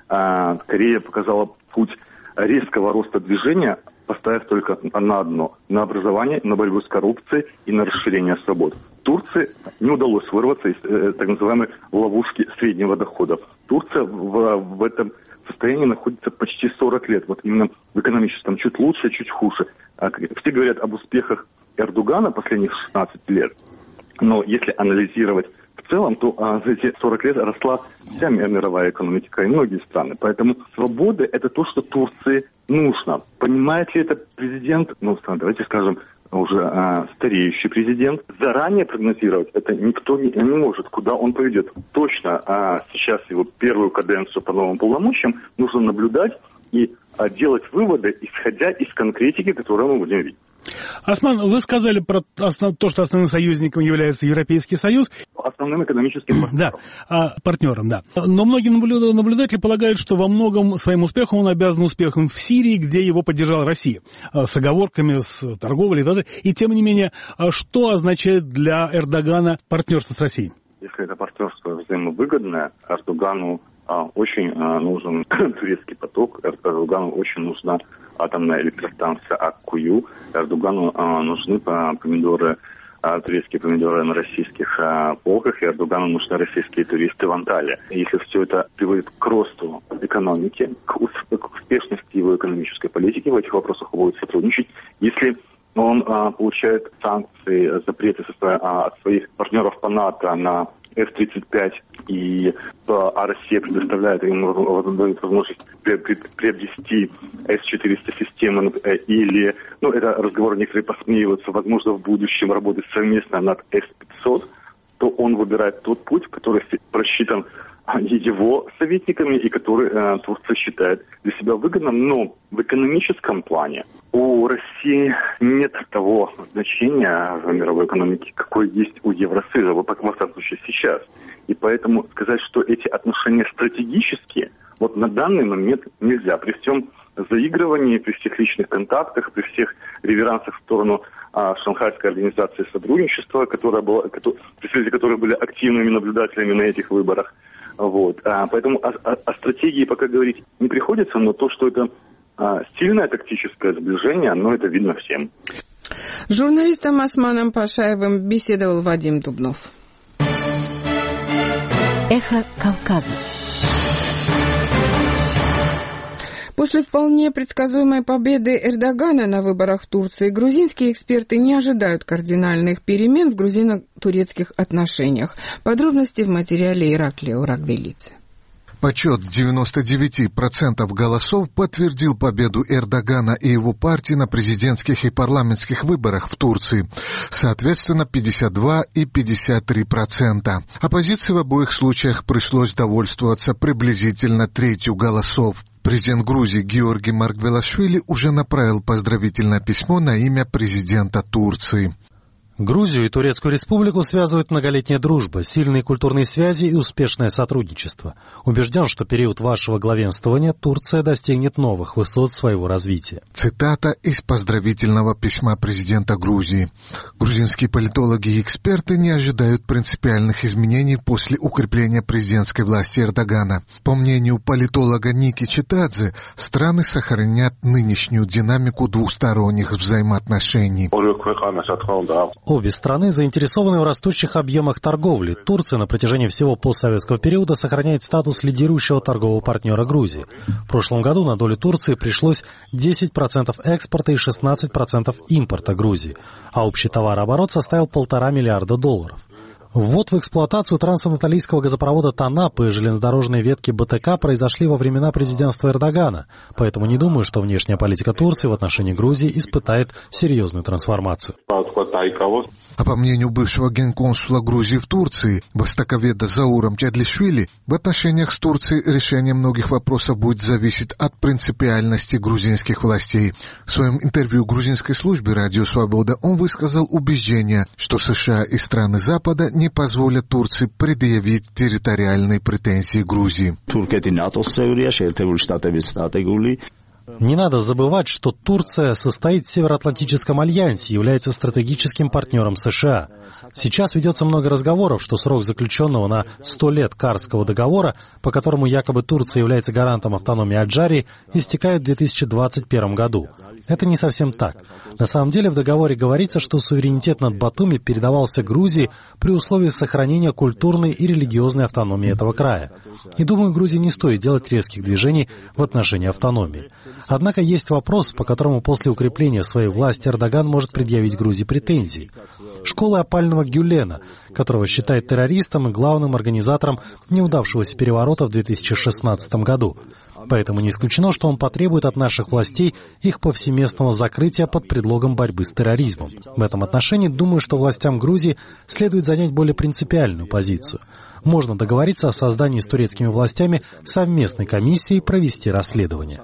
Корея показала путь резкого роста движения, поставив только на одно – на образование, на борьбу с коррупцией и на расширение свобод. Турции не удалось вырваться из так называемой ловушки среднего дохода. Турция в этом состоянии находится почти 40 лет, именно в экономическом, чуть лучше, чуть хуже. Все говорят об успехах Эрдогана последних 16 лет, но если анализировать в целом, то за эти 40 лет росла вся мировая экономика и многие страны. Поэтому свобода – это то, что Турции нужно. Понимает ли это президент? Давайте скажем, уже стареющий президент. Заранее прогнозировать это никто не может, куда он поведет. Точно сейчас его первую каденцию по новым полномочиям нужно наблюдать и делать выводы, исходя из конкретики, которую мы будем видеть.
Осман, вы сказали про то, что основным союзником является Европейский Союз.
Основным экономическим партнером.
Да, партнером, да. Но многие наблюдатели полагают, что во многом своим успехом он обязан успехом в Сирии, где его поддержала Россия. С оговорками, с торговлей и так далее. И тем не менее, что означает для Эрдогана партнерство с Россией?
Если это партнерство взаимовыгодное, Эрдогану очень нужен турецкий поток, Эрдогану очень нужна атомная электростанция Аккую, Эрдогану нужны турецкие помидоры на российских полках, и Эрдогану нужны российские туристы в Анталии. Если все это приводит к росту экономики, к успешности его экономической политики, в этих вопросах он будет сотрудничать. Если он получает санкции, запреты от своих партнеров по НАТО на F-35, а Россия предоставляет ему возможность приобрести С-400 системы, или, это разговоры некоторые посмеиваются, возможно, в будущем работать совместно над С-500, то он выбирает тот путь, который просчитан его советниками и который Турция считает для себя выгодным. Но в экономическом плане у России нет того значения в мировой экономике, какое есть у Евросоюза, во всяком случае сейчас. И поэтому сказать, что эти отношения стратегические, на данный момент нельзя. При всем заигрывании, при всех личных контактах, при всех реверансах в сторону Шанхайской организации сотрудничества, представители которой были активными наблюдателями на этих выборах. Вот. Поэтому о стратегии пока говорить не приходится, но то, что это сильное тактическое сближение, это видно всем.
С журналистом Османом Пашаевым беседовал Вадим Дубнов.
Эхо Кавказа.
После вполне предсказуемой победы Эрдогана на выборах в Турции грузинские эксперты не ожидают кардинальных перемен в грузино-турецких отношениях. Подробности в материале Ираклия Урагвелидзе.
Подсчет 99% голосов подтвердил победу Эрдогана и его партии на президентских и парламентских выборах в Турции. Соответственно, 52 и 53%. Оппозиции в обоих случаях пришлось довольствоваться приблизительно третью голосов. Президент Грузии Георгий Маргвелашвили уже направил поздравительное письмо на имя президента Турции.
Грузию и Турецкую республику связывает многолетняя дружба, сильные культурные связи и успешное сотрудничество. Убежден, что период вашего главенствования Турция достигнет новых высот своего развития.
Цитата из поздравительного письма президента Грузии. Грузинские политологи и эксперты не ожидают принципиальных изменений после укрепления президентской власти Эрдогана. По мнению политолога Ники Читадзе, страны сохранят нынешнюю динамику двусторонних взаимоотношений.
Обе страны заинтересованы в растущих объемах торговли. Турция на протяжении всего постсоветского периода сохраняет статус лидирующего торгового партнера Грузии. В прошлом году на долю Турции пришлось 10% экспорта и 16% импорта Грузии, а общий товарооборот составил $1,5 миллиарда. Ввод в эксплуатацию трансанатолийского газопровода ТАНАП и железнодорожной ветки БТК произошли во времена президентства Эрдогана, поэтому не думаю, что внешняя политика Турции в отношении Грузии испытает серьезную трансформацию.
А по мнению бывшего генконсула Грузии в Турции, востоковеда Заура Мчадлишвили, в отношениях с Турцией решение многих вопросов будет зависеть от принципиальности грузинских властей. В своем интервью грузинской службе «Радио Свобода» он высказал убеждение, что США и страны Запада не позволят Турции предъявить территориальные претензии Грузии.
Не надо забывать, что Турция состоит в Североатлантическом альянсе и является стратегическим партнером США. Сейчас ведется много разговоров, что срок заключенного на 100 лет Карского договора, по которому якобы Турция является гарантом автономии Аджарии, истекает в 2021 году. Это не совсем так. На самом деле в договоре говорится, что суверенитет над Батуми передавался Грузии при условии сохранения культурной и религиозной автономии этого края. И думаю, Грузии не стоит делать резких движений в отношении автономии. Однако есть вопрос, по которому после укрепления своей власти Эрдоган может предъявить Грузии претензии. Школа опального Гюлена, которого считает террористом и главным организатором неудавшегося переворота в 2016 году. Поэтому не исключено, что он потребует от наших властей их повсеместного закрытия под предлогом борьбы с терроризмом. В этом отношении думаю, что властям Грузии следует занять более принципиальную позицию. Можно договориться о создании с турецкими властями совместной комиссии и провести расследование.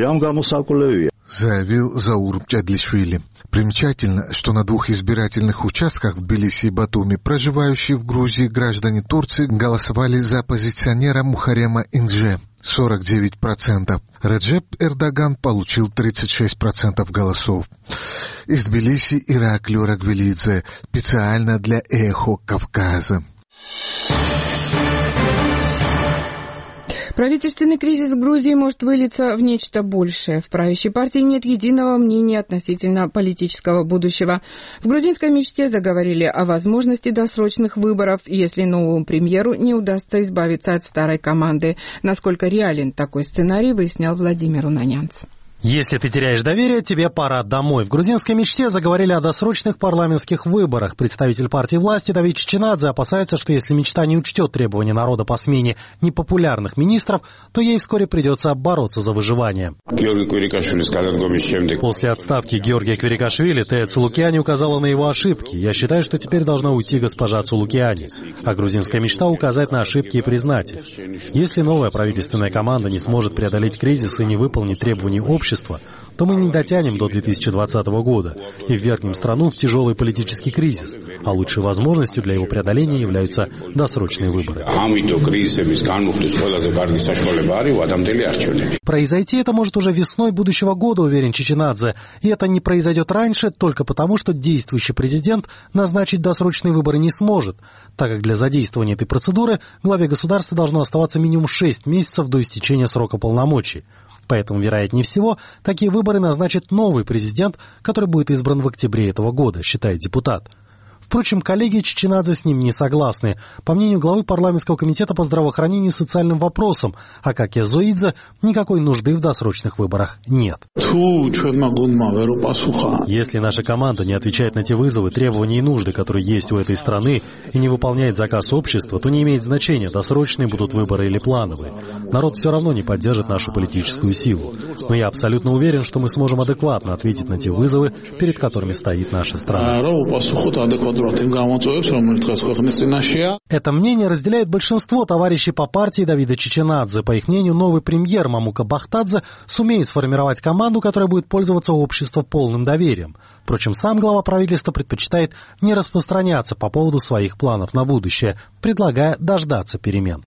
Заявил Заур Мчадлишвили. Примечательно, что на двух избирательных участках в Тбилиси и Батуми проживающие в Грузии граждане Турции голосовали за оппозиционера Мухарема Индже. 49%. Реджеп Эрдоган получил 36% голосов. Из Тбилиси Ираклий Урагвелидзе. Специально для «Эхо Кавказа».
Правительственный кризис в Грузии может вылиться в нечто большее. В правящей партии нет единого мнения относительно политического будущего. В грузинской мечте заговорили о возможности досрочных выборов, если новому премьеру не удастся избавиться от старой команды. Насколько реален такой сценарий, выяснял Владимир Унанянц.
Если ты теряешь доверие, тебе пора домой. В грузинской мечте заговорили о досрочных парламентских выборах. Представитель партии власти Давид Чичинадзе опасается, что если мечта не учтет требования народа по смене непопулярных министров, то ей вскоре придется бороться за выживание. После отставки Георгия Квирикашвили Тея Цулукиани указала на его ошибки. Я считаю, что теперь должна уйти госпожа Цулукиани. А грузинская мечта указать на ошибки и признать их. Если новая правительственная команда не сможет преодолеть кризис и не выполнит требований общества, то мы не дотянем до 2020 года и ввергнем страну в тяжелый политический кризис, а лучшей возможностью для его преодоления являются досрочные выборы. Произойти это может уже весной будущего года, уверен Чеченадзе, и это не произойдет раньше только потому, что действующий президент назначить досрочные выборы не сможет, так как для задействования этой процедуры главе государства должно оставаться минимум 6 месяцев до истечения срока полномочий. Поэтому, вероятнее всего, такие выборы назначит новый президент, который будет избран в октябре этого года, считает депутат. Впрочем, коллеги Чеченадзе с ним не согласны. По мнению главы парламентского комитета по здравоохранению и социальным вопросам Акакия Зоидзе, никакой нужды в досрочных выборах нет. Если наша команда не отвечает на те вызовы, требования и нужды, которые есть у этой страны, и не выполняет заказ общества, то не имеет значения, досрочные будут выборы или плановые. Народ все равно не поддержит нашу политическую силу. Но я абсолютно уверен, что мы сможем адекватно ответить на те вызовы, перед которыми стоит наша страна. Это мнение разделяет большинство товарищей по партии Давида Чеченадзе. По их мнению, новый премьер Мамука Бахтадзе сумеет сформировать команду, которая будет пользоваться обществом полным доверием. Впрочем, сам глава правительства предпочитает не распространяться по поводу своих планов на будущее, предлагая дождаться перемен.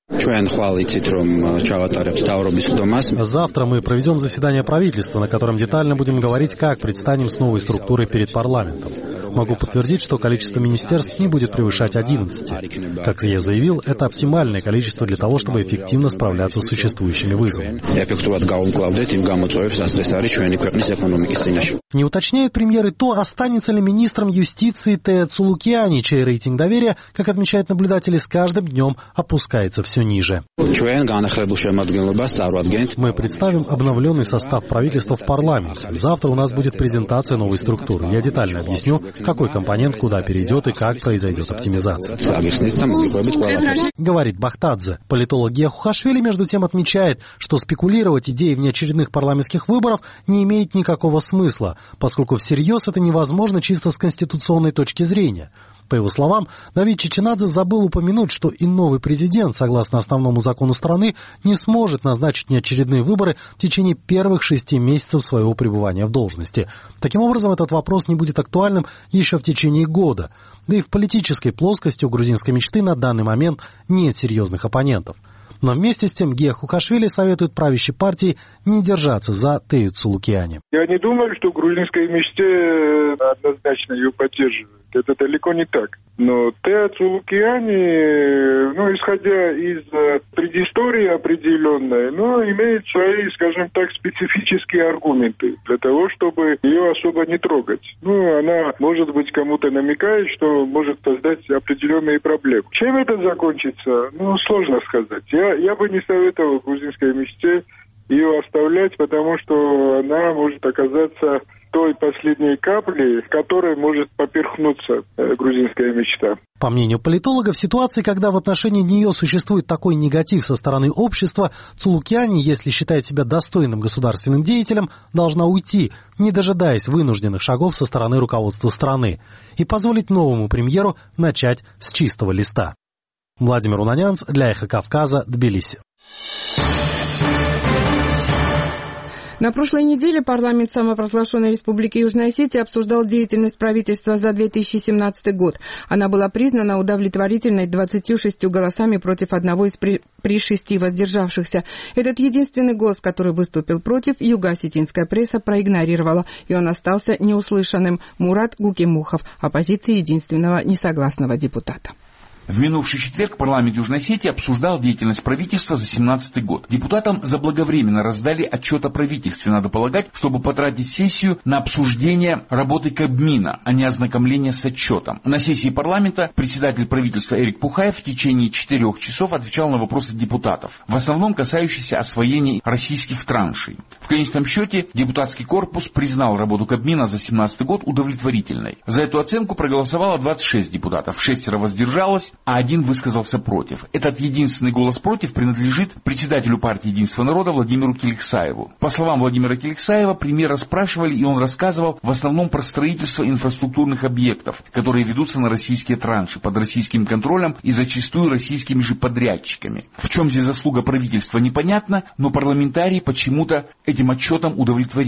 Завтра мы проведем заседание правительства, на котором детально будем говорить, как предстанем с новой структурой перед парламентом. Могу подтвердить, что количество министерств не будет превышать 11. Как я заявил, это оптимальное количество для того, чтобы эффективно справляться с существующими вызовами. Не уточняет премьер и то, останется ли министром юстиции Тео Цулукиани, чей рейтинг доверия, как отмечают наблюдатели, с каждым днем опускается все ниже. Мы представим обновленный состав правительства в парламенте. Завтра у нас будет презентация новой структуры. Я детально объясню, какой компонент куда перейдет и как произойдет оптимизация. Говорит Бахтадзе. Политолог Гия Хухашвили между тем отмечает, что спекулировать идеей внеочередных парламентских выборов не имеет никакого смысла, поскольку всерьез это невозможно чисто с конституционной точки зрения. По его словам, Давид Чеченадзе забыл упомянуть, что и новый президент, согласно основному закону страны, не сможет назначить неочередные выборы в течение первых 6 месяцев своего пребывания в должности. Таким образом, этот вопрос не будет актуальным еще в течение года. Да и в политической плоскости у грузинской мечты на данный момент нет серьезных оппонентов. Но вместе с тем Гия Хухашвили советует правящей партии не держаться за Тео Цулукиани.
Я не думаю, что грузинской мечте однозначно ее поддерживают. Это далеко не так. Но Тео Цулукиани, исходя из предыстории определенной, имеет свои, скажем так, специфические аргументы для того, чтобы ее особо не трогать. Она, может быть, кому-то намекает, что может создать определенные проблемы. Чем это закончится? Сложно сказать. Я бы не советовал грузинской мечте ее оставлять, потому что она может оказаться той последней каплей, которой может поперхнуться грузинская мечта.
По мнению политолога, в ситуации, когда в отношении нее существует такой негатив со стороны общества, Цулукиани, если считает себя достойным государственным деятелем, должна уйти, не дожидаясь вынужденных шагов со стороны руководства страны, и позволить новому премьеру начать с чистого листа. Владимир Унанянц для Эхо Кавказа, Тбилиси.
На прошлой неделе парламент самопровозглашенной Республики Южная Осетия обсуждал деятельность правительства за 2017 год. Она была признана удовлетворительной 26 голосами против одного из при 6 воздержавшихся. Этот единственный голос, который выступил против, юго-осетинская пресса проигнорировала, и он остался неуслышанным. Мурат Гукимухов, оппозиции единственного несогласного депутата.
В минувший четверг парламент Южной Осетии обсуждал деятельность правительства за 2017 год. Депутатам заблаговременно раздали отчет о правительстве, надо полагать, чтобы потратить сессию на обсуждение работы Кабмина, а не ознакомление с отчетом. На сессии парламента председатель правительства Эрик Пухаев в течение 4 часов отвечал на вопросы депутатов, в основном касающиеся освоения российских траншей. В конечном счете депутатский корпус признал работу Кабмина за 2017 год удовлетворительной. За эту оценку проголосовало 26 депутатов, 6 воздержалось, а 1 высказался против. Этот единственный голос против принадлежит председателю партии «Единство народа» Владимиру Келексаеву. По словам Владимира Келексаева, премьера спрашивали, и он рассказывал в основном про строительство инфраструктурных объектов, которые ведутся на российские транши, под российским контролем и зачастую российскими же подрядчиками. В чем здесь заслуга правительства, непонятно, но парламентарии почему-то этим отчетом удовлетворились.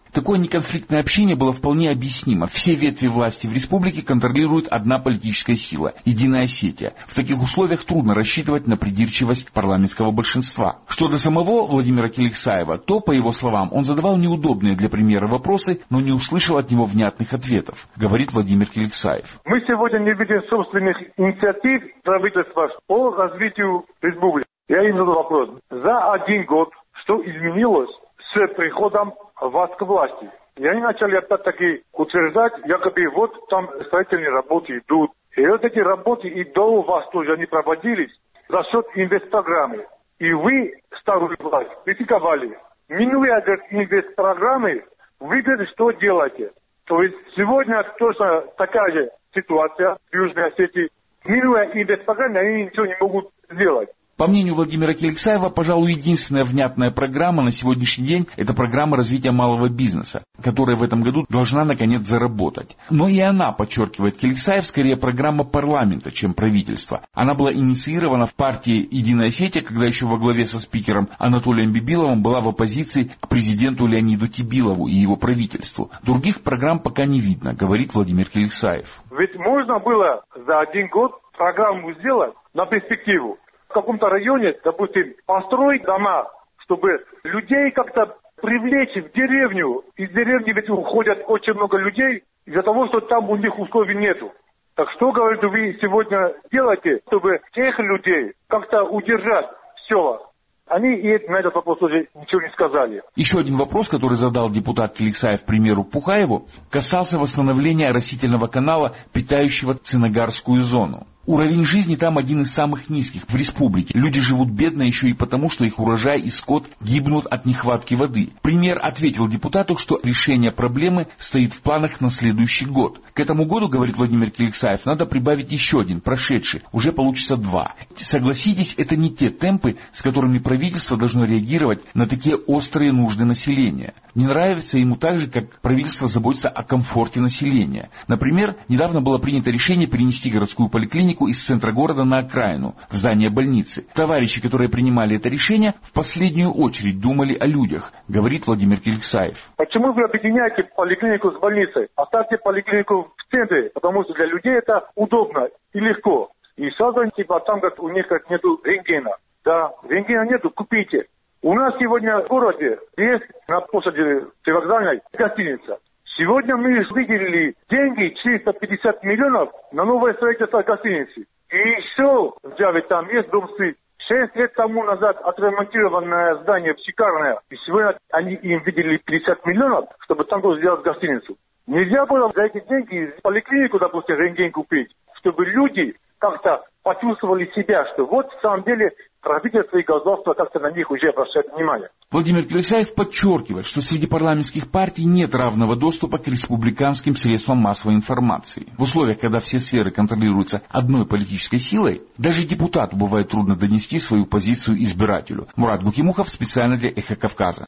Такое неконфликтное общение было вполне объяснимо. Все ветви власти в республике контролирует одна политическая сила – Единая Осетия. В таких условиях трудно рассчитывать на придирчивость парламентского большинства. Что до самого Владимира Киликсаева, то, по его словам, он задавал неудобные для премьера вопросы, но не услышал от него внятных ответов, говорит Владимир Киликсаев.
Мы сегодня не видим собственных инициатив правительства по развитию республики. Я им задал вопрос. За 1 год что изменилось с приходом вас к власти? И они начали опять-таки утверждать, якобы вот там строительные работы идут. И вот эти работы и до вас тоже они проводились за счет инвестпрограммы. И вы, старую власть, критиковали. Минуя инвестпрограммы, вы, говорите, что делаете? То есть сегодня точно такая же ситуация в Южной Осетии. Минуя инвестпрограммы, они ничего не могут сделать.
По мнению Владимира Киликсаева, пожалуй, единственная внятная программа на сегодняшний день – это программа развития малого бизнеса, которая в этом году должна, наконец, заработать. Но и она, подчеркивает Киликсаев, скорее программа парламента, чем правительства. Она была инициирована в партии «Единая Осетия», когда еще во главе со спикером Анатолием Бибиловым была в оппозиции к президенту Леониду Тибилову и его правительству. Других программ пока не видно, говорит Владимир Киликсаев.
Ведь можно было за 1 год программу сделать на перспективу. В каком-то районе, допустим, построить дома, чтобы людей как-то привлечь в деревню. Из деревни ведь уходят очень много людей из-за того, что там у них условий нету. Так что, говорит, вы сегодня делаете, чтобы тех людей как-то удержать в селах? Они и на этот вопрос уже ничего не сказали.
Еще один вопрос, который задал депутат Киликсаев премьеру Пухаеву, касался восстановления растительного канала, питающего Цынагарскую зону. Уровень жизни там один из самых низких в республике. Люди живут бедно еще и потому, что их урожай и скот гибнут от нехватки воды. Премьер ответил депутату, что решение проблемы стоит в планах на следующий год. К этому году, говорит Владимир Киликсаев, надо прибавить еще один, прошедший. Уже получится 2. Согласитесь, это не те темпы, с которыми правительство должно реагировать на такие острые нужды населения. Не нравится ему так же, как правительство заботится о комфорте населения. Например, недавно было принято решение перенести городскую поликлинику из центра города на окраину, в здание больницы. Товарищи, которые принимали это решение, в последнюю очередь думали о людях, говорит Владимир Киликсаев.
Почему вы объединяете поликлинику с больницей? Оставьте поликлинику в центре, потому что для людей это удобно и легко. И сразу, там у них нету рентгена. Да, рентгена нету, купите. У нас сегодня в городе есть на площади привокзальной гостиница. Сегодня мы выделили деньги, 450 миллионов, на новое строительство гостиницы. И еще в Джаве там есть дом СИ. 6 лет тому назад отремонтированное здание, шикарное. И сегодня они им выделили 50 миллионов, чтобы там тоже сделать гостиницу. Нельзя было за эти деньги поликлинику, допустим, рентген купить, чтобы люди как-то почувствовали себя, что вот в самом деле правительство и государство как-то на них уже обращают внимание.
Владимир Киликсаев подчеркивает, что среди парламентских партий нет равного доступа к республиканским средствам массовой информации. В условиях, когда все сферы контролируются одной политической силой, даже депутату бывает трудно донести свою позицию избирателю. Мурат Гукимухов специально для «Эхо Кавказа».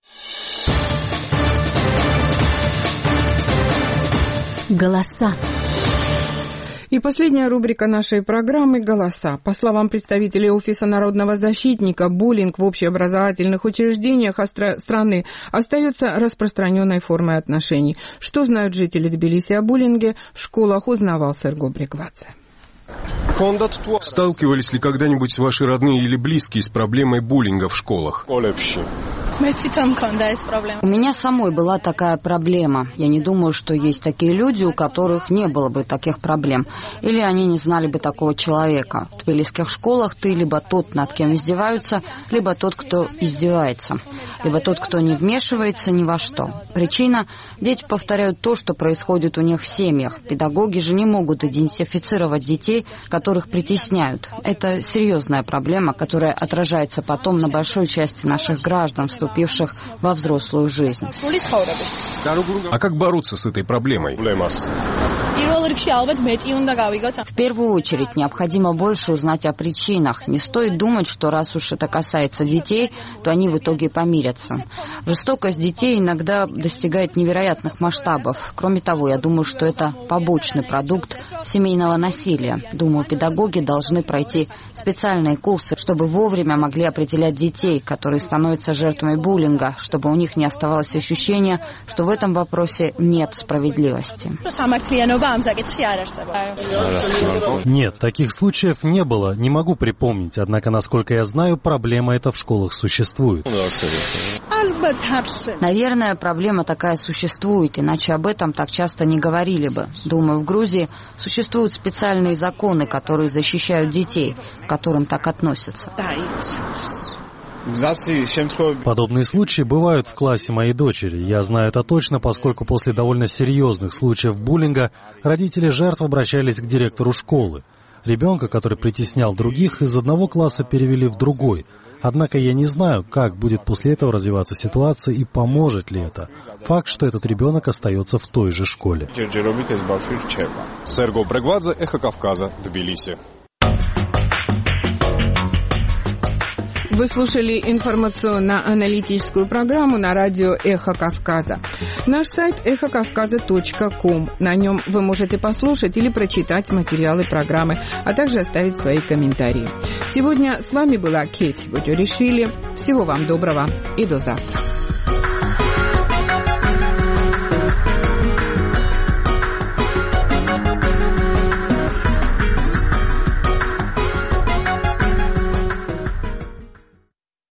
Голоса.
И последняя рубрика нашей программы «Голоса». По словам представителей Офиса народного защитника, буллинг в общеобразовательных учреждениях страны остается распространенной формой отношений. Что знают жители Тбилиси о буллинге, в школах узнавал Серго Бригвадзе.
Сталкивались ли когда-нибудь ваши родные или близкие с проблемой буллинга в школах?
У меня самой была такая проблема. Я не думаю, что есть такие люди, у которых не было бы таких проблем. Или они не знали бы такого человека. В тбилисских школах ты либо тот, над кем издеваются, либо тот, кто издевается. Либо тот, кто не вмешивается ни во что. Причина – дети повторяют то, что происходит у них в семьях. Педагоги же не могут идентифицировать детей, которых притесняют. Это серьезная проблема, которая отражается потом на большой части наших граждан, вступивших во взрослую жизнь.
А как бороться с этой проблемой?
В первую очередь необходимо больше узнать о причинах. Не стоит думать, что раз уж это касается детей, то они в итоге помирятся. Жестокость детей иногда достигает невероятных масштабов. Кроме того, я думаю, что это побочный продукт семейного насилия. Думаю, педагоги должны пройти специальные курсы, чтобы вовремя могли определять детей, которые становятся жертвами буллинга, чтобы у них не оставалось ощущения, что в этом вопросе нет справедливости.
Нет, таких случаев не было, не могу припомнить. Однако, насколько я знаю, проблема эта в школах существует.
Наверное, проблема такая существует, иначе об этом так часто не говорили бы. Думаю, в Грузии существуют специальные законы, которые защищают детей, к которым так относятся.
Подобные случаи бывают в классе моей дочери. Я знаю это точно, поскольку после довольно серьезных случаев буллинга родители жертв обращались к директору школы. Ребенка, который притеснял других, из одного класса перевели в другой. Однако я не знаю, как будет после этого развиваться ситуация и поможет ли это. Факт, что этот ребенок остается в той же школе.
Серго Брегвадзе, Эхо Кавказа, Тбилиси.
Вы слушали информационно-аналитическую программу на радио «Эхо Кавказа». Наш сайт эхокавказа.ком. На нем вы можете послушать или прочитать материалы программы, а также оставить свои комментарии. Сегодня с вами была Кетти Боджоришвили. Всего вам доброго и до завтра.